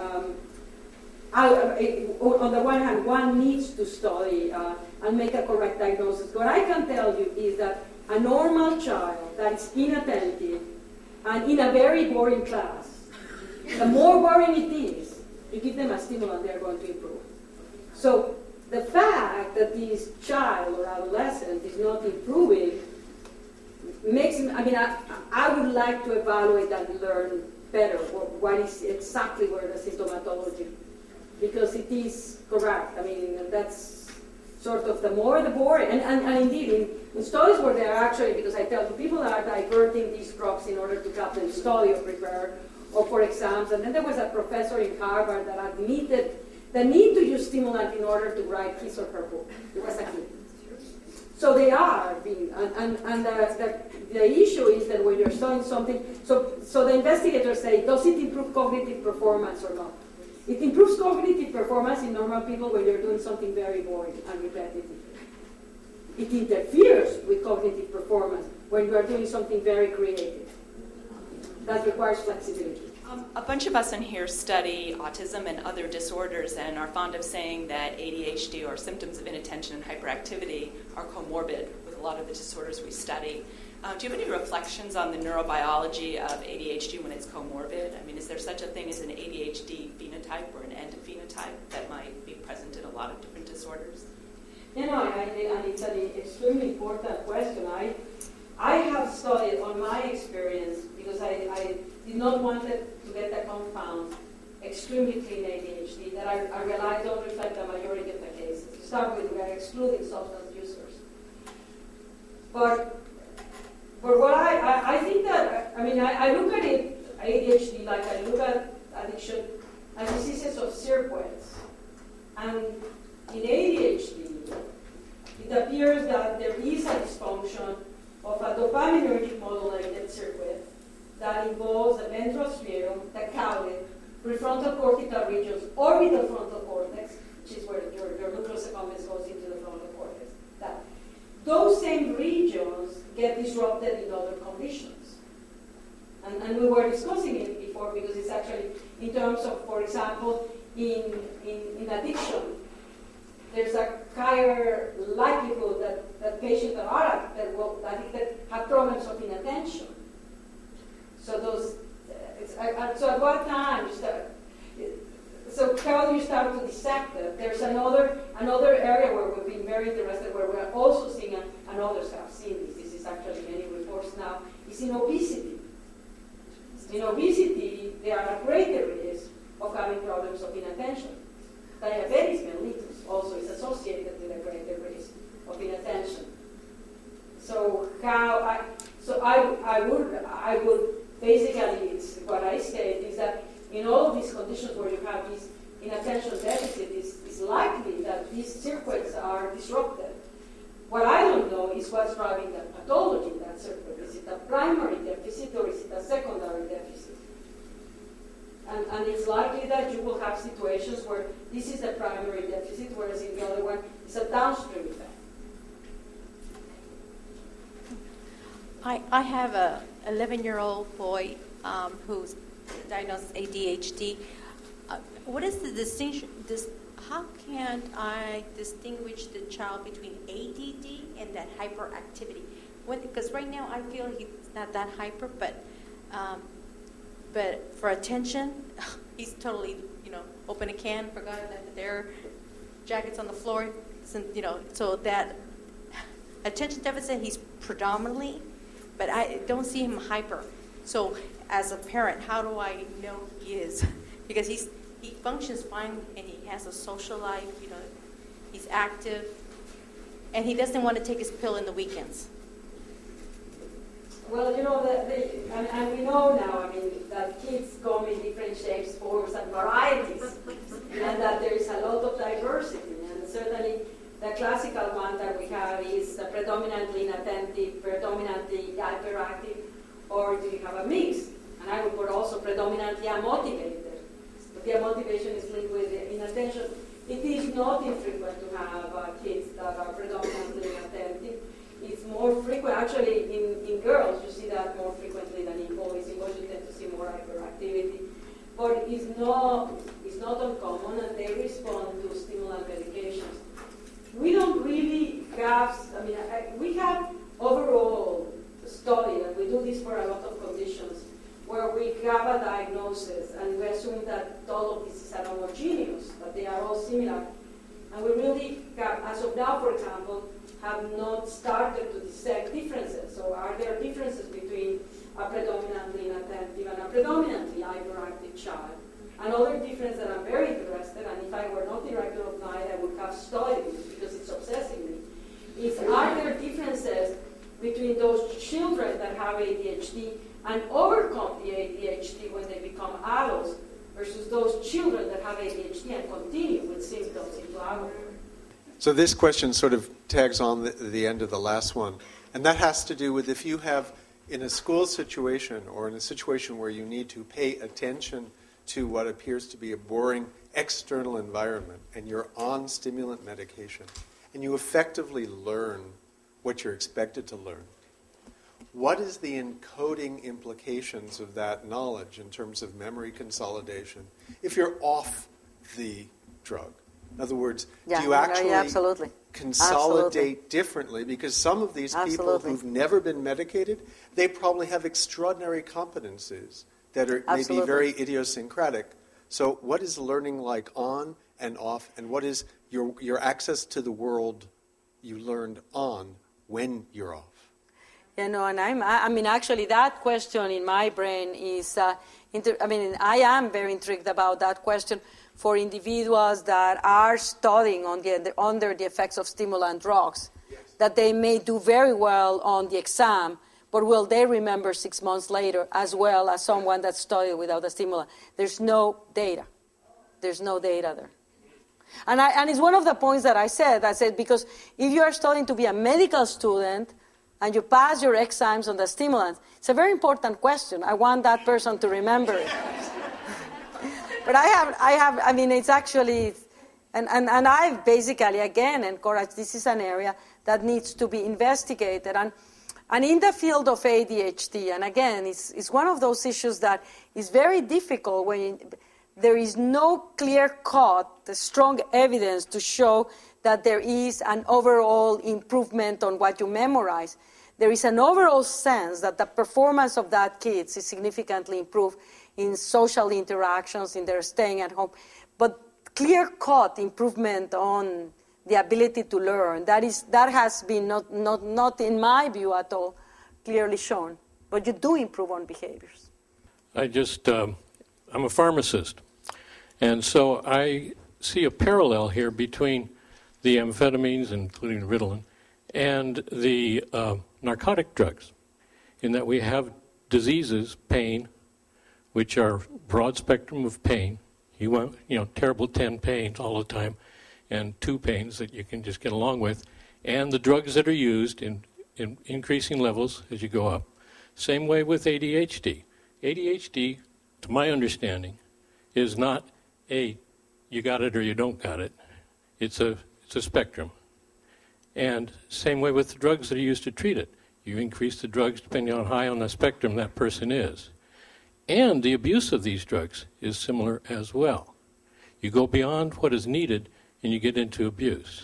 on the one hand, one needs to study and make a correct diagnosis. What I can tell you is that a normal child that is inattentive and in a very boring class, the more boring it is, you give them a stimulant, they're going to improve. So the fact that this child or adolescent is not improving makes him, I would like to evaluate and learn better what is exactly where the symptomatology, because it is correct. That's sort of the more the boring. And indeed, in studies where they are actually, because I tell you, people are diverting these drugs in order to help them study or prepare or for exams. And then there was a professor in Harvard that admitted the need to use stimulant in order to write his or her book. It was a kid. So they are being, and the issue is that when you're studying something, so the investigators say, does it improve cognitive performance or not? It improves cognitive performance in normal people when you're doing something very boring and repetitive. It interferes with cognitive performance when you are doing something very creative. That requires flexibility. A bunch of us in here study autism and other disorders and are fond of saying that ADHD or symptoms of inattention and hyperactivity are comorbid with a lot of the disorders we study. Do you have any reflections on the neurobiology of ADHD when it's comorbid? Is there such a thing as an ADHD phenotype or an endophenotype that might be present in a lot of different disorders? And it's an extremely important question. I have studied on my experience, because I did not want to get the compound extremely clean ADHD, that I realized don't reflect the majority of the cases. To start with, we are excluding substance users. But what I think that, I look at it, ADHD, like I look at addiction as diseases of circuits. And in ADHD, it appears that there is a dysfunction of a dopaminergic modulated circuit that involves the ventral striatum, the caudate, prefrontal cortical regions, orbital frontal cortex, which is where your nucleus accumbens goes into the frontal cortex. Those same regions get disrupted in other conditions. And we were discussing it before, because it's actually in terms of, for example, in addiction, there's a higher likelihood that patients that are addicted have problems of inattention. So so at what time you start? So how do you start to dissect it? There's another area where we've been very interested, where we're also seeing, and others have seen this. This is actually many reports now. Is in obesity. In obesity, they are at greater risk of having problems of inattention. Diabetes mellitus also is associated with a greater risk of inattention. So I would basically, what I state is that in all of these conditions where you have this inattention deficit, it's likely that these circuits are disrupted. What I don't know is what's driving the pathology in that circuit. Is it a primary deficit or is it a secondary deficit? And it's likely that you will have situations where this is the primary deficit, whereas in the other one, it's a downstream effect. I have a 11-year-old boy who's diagnosed with ADHD. What is the distinction? How can I distinguish the child between ADD and that hyperactivity? Because right now I feel he's not that hyper, but for attention, he's totally, open a can, forgot that their jacket's on the floor, so that attention deficit he's predominantly, but I don't see him hyper. So as a parent, how do I know he is? Because he functions fine and he has a social life, he's active, and he doesn't want to take his pill in the weekends. Well, and we know now, that kids come in different shapes, forms, and varieties, and that there is a lot of diversity. And certainly, the classical one that we have is predominantly inattentive, predominantly hyperactive, or do you have a mix? And I would put also predominantly unmotivated. But the motivation is linked with inattention. It is not infrequent to have kids that are predominantly inattentive. It's more frequent, actually, in girls, you see that more frequently than in boys. In boys, you tend to see more hyperactivity. But it's not uncommon, and they respond to stimulant medications. We don't really have, we have overall study, and we do this for a lot of conditions, where we have a diagnosis, and we assume that all of these are homogeneous, that they are all similar. And we really have, as of now, for example, have not started to dissect differences. So are there differences between a predominantly inattentive and a predominantly hyperactive child? Another difference that I'm very interested, and if I were not director of NIDE, I would have studied it because it's obsessing me, is are there differences between those children that have ADHD and overcome the ADHD when they become adults versus those children that have ADHD and continue with symptoms into adulthood? So this question sort of tags on the end of the last one. And that has to do with if you have, in a school situation or in a situation where you need to pay attention to what appears to be a boring external environment, and you're on stimulant medication, and you effectively learn what you're expected to learn, what is the encoding implications of that knowledge in terms of memory consolidation if you're off the drug? In other words, do you actually consolidate differently? Because some of these people who've never been medicated, they probably have extraordinary competencies that are maybe very idiosyncratic. So what is learning like on and off, and what is your access to the world you learned on when you're off? And actually that question in my brain is, I am very intrigued about that question for individuals that are studying under the effects of stimulant drugs, that they may do very well on the exam, but will they remember 6 months later as well as someone that studied without a stimulant? There's no data. There's no data there. And it's one of the points that I said, because if you are studying to be a medical student and you pass your exams on the stimulants, it's a very important question. I want that person to remember it. But it's actually, and I've basically, again, encouraged, this is an area that needs to be investigated. And in the field of ADHD, and again, it's one of those issues that is very difficult when there is no clear-cut, strong evidence to show that there is an overall improvement on what you memorize. There is an overall sense that the performance of that kids is significantly improved in social interactions, in their staying at home. But clear-cut improvement on the ability to learn, that has been not in my view at all clearly shown. But you do improve on behaviors. I'm a pharmacist. And so I see a parallel here between the amphetamines, including Ritalin, and the narcotic drugs, in that we have diseases, pain, which are broad spectrum of pain. You want, terrible 10 pains all the time, and 2 pains that you can just get along with, and the drugs that are used in increasing levels as you go up. Same way with ADHD. ADHD, to my understanding, is not you got it or you don't got it. It's a spectrum. And same way with the drugs that are used to treat it. You increase the drugs depending on how high on the spectrum that person is. And the abuse of these drugs is similar as well. You go beyond what is needed and you get into abuse.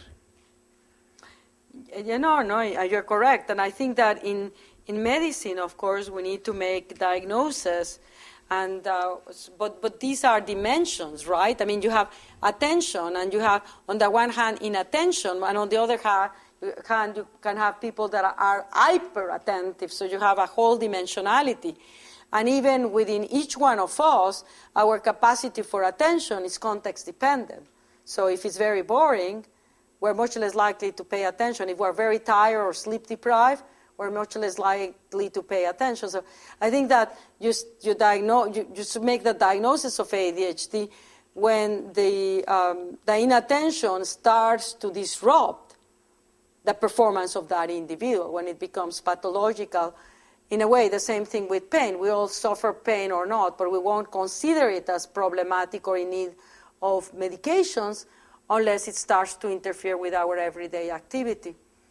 No, you're correct. And I think that in medicine, of course, we need to make diagnosis. And but these are dimensions, right? I mean, you have attention, and you have, on the one hand, inattention, and on the other hand, you can have people that are hyper attentive. So you have a whole dimensionality. And even within each one of us, our capacity for attention is context dependent. So if it's very boring, we're much less likely to pay attention. If we're very tired or sleep deprived, we're much less likely to pay attention. So I think that you make the diagnosis of ADHD when the inattention starts to disrupt the performance of that individual, when it becomes pathological. In a way, the same thing with pain. We all suffer pain or not, but we won't consider it as problematic or in need of medications unless it starts to interfere with our everyday activity.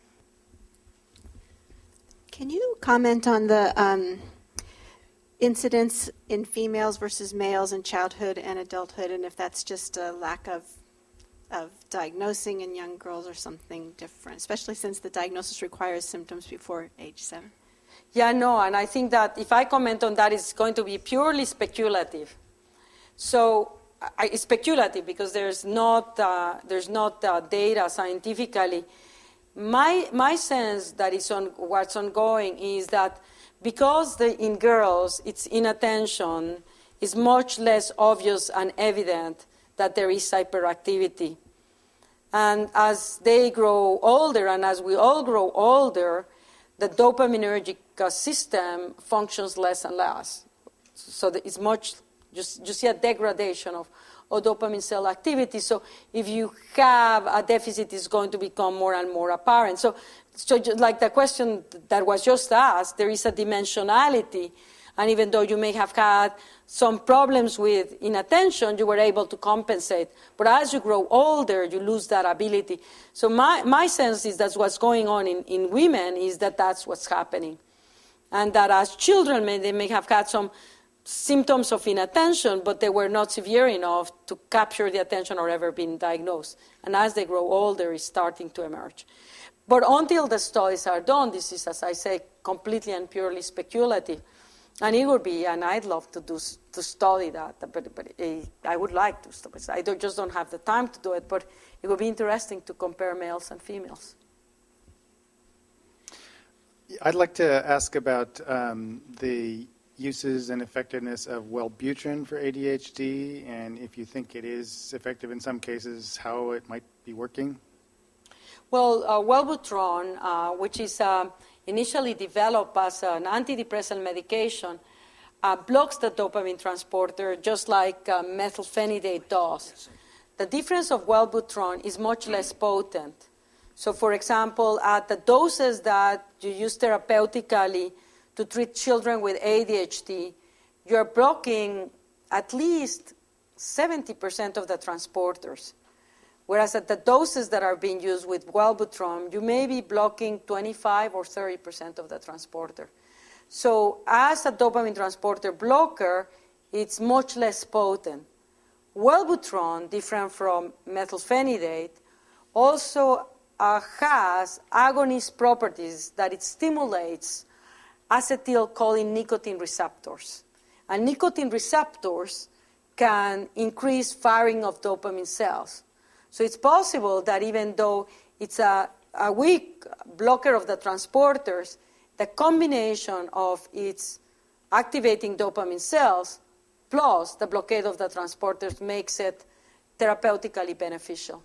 Can you comment on the incidence in females versus males in childhood and adulthood, and if that's just a lack of diagnosing in young girls or something different, especially since the diagnosis requires symptoms before age 7? Yeah, no, and I think that if I comment on that, it's going to be purely speculative. So it's speculative because there's not data scientifically. My sense that is on what's ongoing is that because in girls it's inattention, it's much less obvious and evident that there is hyperactivity. And as they grow older, and as we all grow older, the dopaminergic system functions less and less. So it's much, you see a degradation of dopamine cell activity. So if you have a deficit, it's going to become more and more apparent. So like the question that was just asked, there is a dimensionality. And even though you may have had some problems with inattention, you were able to compensate. But as you grow older, you lose that ability. So my sense is that's what's going on in women, is that that's what's happening. And that as children, they may have had some symptoms of inattention, but they were not severe enough to capture the attention or ever been diagnosed. And as they grow older, it's starting to emerge. But until the studies are done, this is, as I say, completely and purely speculative. And it would be, and I'd love to study that, but I would like to. I just don't have the time to do it, but it would be interesting to compare males and females. I'd like to ask about the uses and effectiveness of Wellbutrin for ADHD, and if you think it is effective in some cases, how it might be working. Well, Wellbutrin, which is initially developed as an antidepressant medication, blocks the dopamine transporter just like methylphenidate does. The difference of Wellbutrin is much less potent. So, for example, at the doses that you use therapeutically to treat children with ADHD, you're blocking at least 70% of the transporters. Whereas at the doses that are being used with Wellbutrin, you may be blocking 25 or 30% of the transporter. So as a dopamine transporter blocker, it's much less potent. Wellbutrin, different from methylphenidate, also has agonist properties that it stimulates acetylcholine nicotine receptors. And nicotine receptors can increase firing of dopamine cells. So it's possible that even though it's a weak blocker of the transporters, the combination of its activating dopamine cells plus the blockade of the transporters makes it therapeutically beneficial.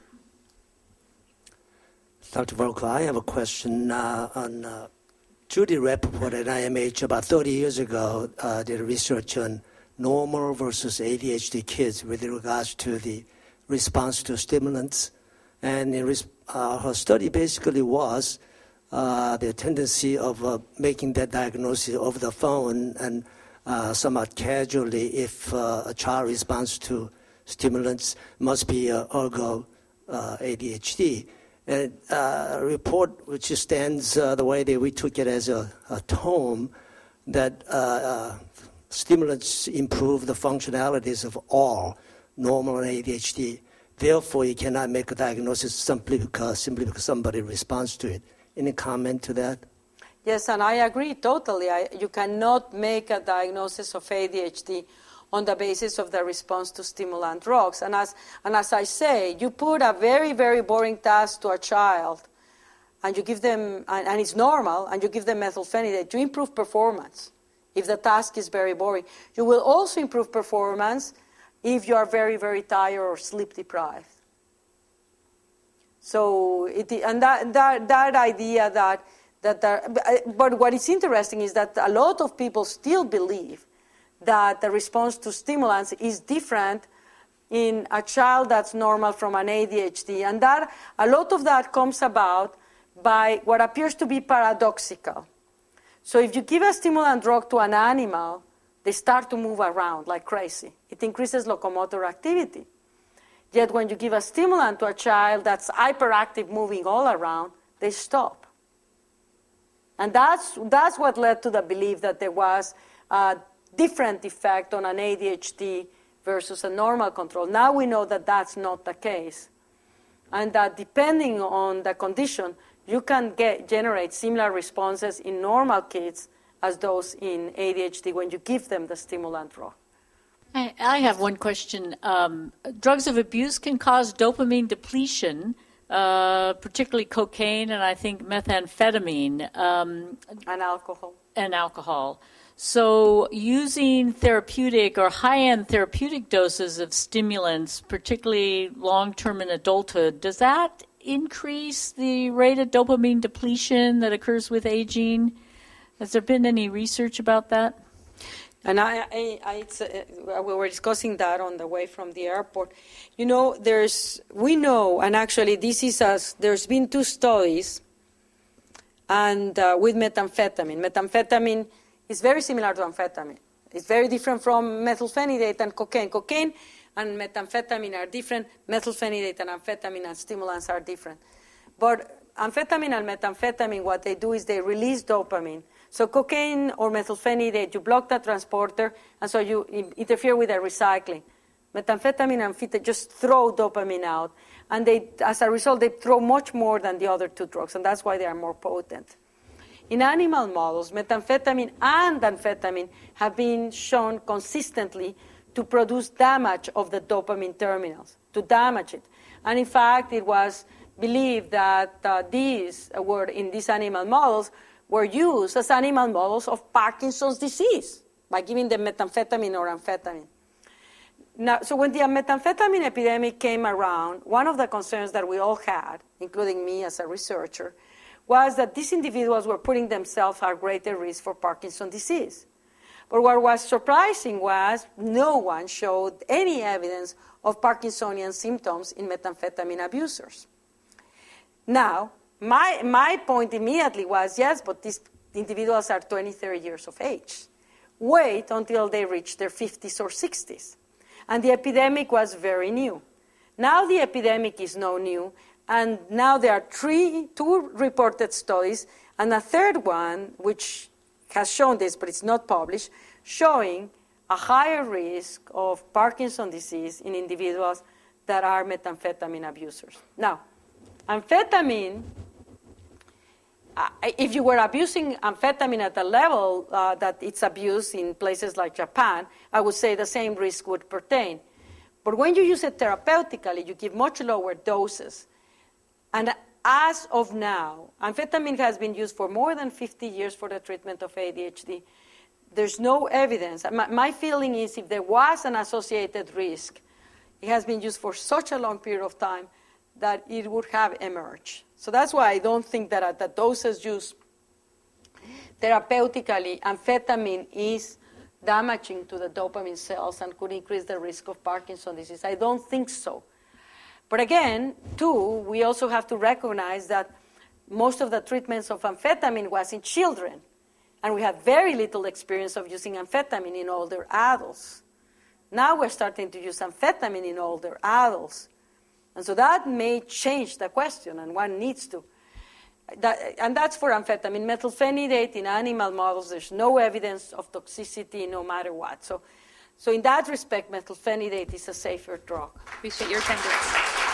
Dr. Volkow, I have a question on Judy Rappaport at IMH about 30 years ago did research on normal versus ADHD kids with regards to the response to stimulants. And her study basically was the tendency of making that diagnosis over the phone and somewhat casually if a child responds to stimulants must be ergo ADHD. And a report which stands the way that we took it as a tome, that stimulants improve the functionalities of all normal and ADHD. Therefore, you cannot make a diagnosis simply because somebody responds to it. Any comment to that? Yes, and I agree totally. You cannot make a diagnosis of ADHD on the basis of the response to stimulant drugs. And as I say, you put a very, very boring task to a child, and you give them, and it's normal, and you give them methylphenidate, you improve performance if the task is very boring. You will also improve performance if you are very, very tired or sleep deprived. So, that idea but what is interesting is that a lot of people still believe that the response to stimulants is different in a child that's normal from an ADHD. And that a lot of that comes about by what appears to be paradoxical. So if you give a stimulant drug to an animal, they start to move around like crazy. It increases locomotor activity. Yet when you give a stimulant to a child that's hyperactive, moving all around, they stop. And that's what led to the belief that there was a different effect on an ADHD versus a normal control. Now we know that that's not the case. And that depending on the condition, you can generate similar responses in normal kids as those in ADHD when you give them the stimulant drug. I have one question. Drugs of abuse can cause dopamine depletion, particularly cocaine and I think methamphetamine. And alcohol. So using therapeutic or high-end therapeutic doses of stimulants, particularly long-term in adulthood, does that increase the rate of dopamine depletion that occurs with aging? Has there been any research about that? And we were discussing that on the way from the airport. You know, we know, and actually there's been 2 studies and with methamphetamine. Methamphetamine is very similar to amphetamine. It's very different from methylphenidate and cocaine. Cocaine and methamphetamine are different. Methylphenidate and amphetamine and stimulants are different. But amphetamine and methamphetamine, what they do is they release dopamine. So cocaine or methylphenidate, you block the transporter, and so you interfere with the recycling. Methamphetamine and amphetamine just throw dopamine out. And as a result, they throw much more than the other 2 drugs, and that's why they are more potent. In animal models, methamphetamine and amphetamine have been shown consistently to produce damage of the dopamine terminals, to damage it. And in fact, it was believed that these were, in these animal models, were used as animal models of Parkinson's disease by giving them methamphetamine or amphetamine. Now, so when the methamphetamine epidemic came around, one of the concerns that we all had, including me as a researcher, was that these individuals were putting themselves at greater risk for Parkinson's disease. But what was surprising was no one showed any evidence of Parkinsonian symptoms in methamphetamine abusers. Now, my point immediately was, yes, but these individuals are 20, 30 years of age. Wait until they reach their 50s or 60s. And the epidemic was very new. Now the epidemic is no new, and now there are 2 reported studies, and a third one, which has shown this, but it's not published, showing a higher risk of Parkinson's disease in individuals that are methamphetamine abusers. Now, amphetamine, if you were abusing amphetamine at the level that it's abused in places like Japan, I would say the same risk would pertain. But when you use it therapeutically, you give much lower doses. And as of now, amphetamine has been used for more than 50 years for the treatment of ADHD. There's no evidence. My feeling is if there was an associated risk, it has been used for such a long period of time that it would have emerged. So that's why I don't think that at the doses used therapeutically, amphetamine is damaging to the dopamine cells and could increase the risk of Parkinson's disease. I don't think so. But again, we also have to recognize that most of the treatments of amphetamine was in children, and we had very little experience of using amphetamine in older adults. Now we're starting to use amphetamine in older adults. And so that may change the question, and one needs to. And that's for amphetamine. Methylphenidate in animal models, there's no evidence of toxicity no matter what. So in that respect, methylphenidate is a safer drug. Appreciate your attendance.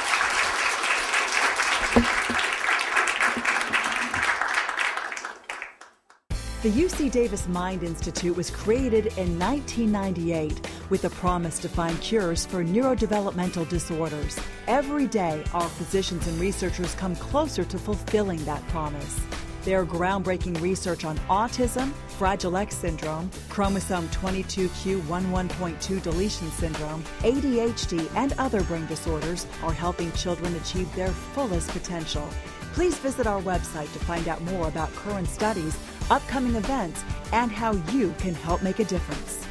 The UC Davis Mind Institute was created in 1998 with a promise to find cures for neurodevelopmental disorders. Every day, our physicians and researchers come closer to fulfilling that promise. Their groundbreaking research on autism, Fragile X syndrome, chromosome 22q11.2 deletion syndrome, ADHD, and other brain disorders are helping children achieve their fullest potential. Please visit our website to find out more about current studies, upcoming events, and how you can help make a difference.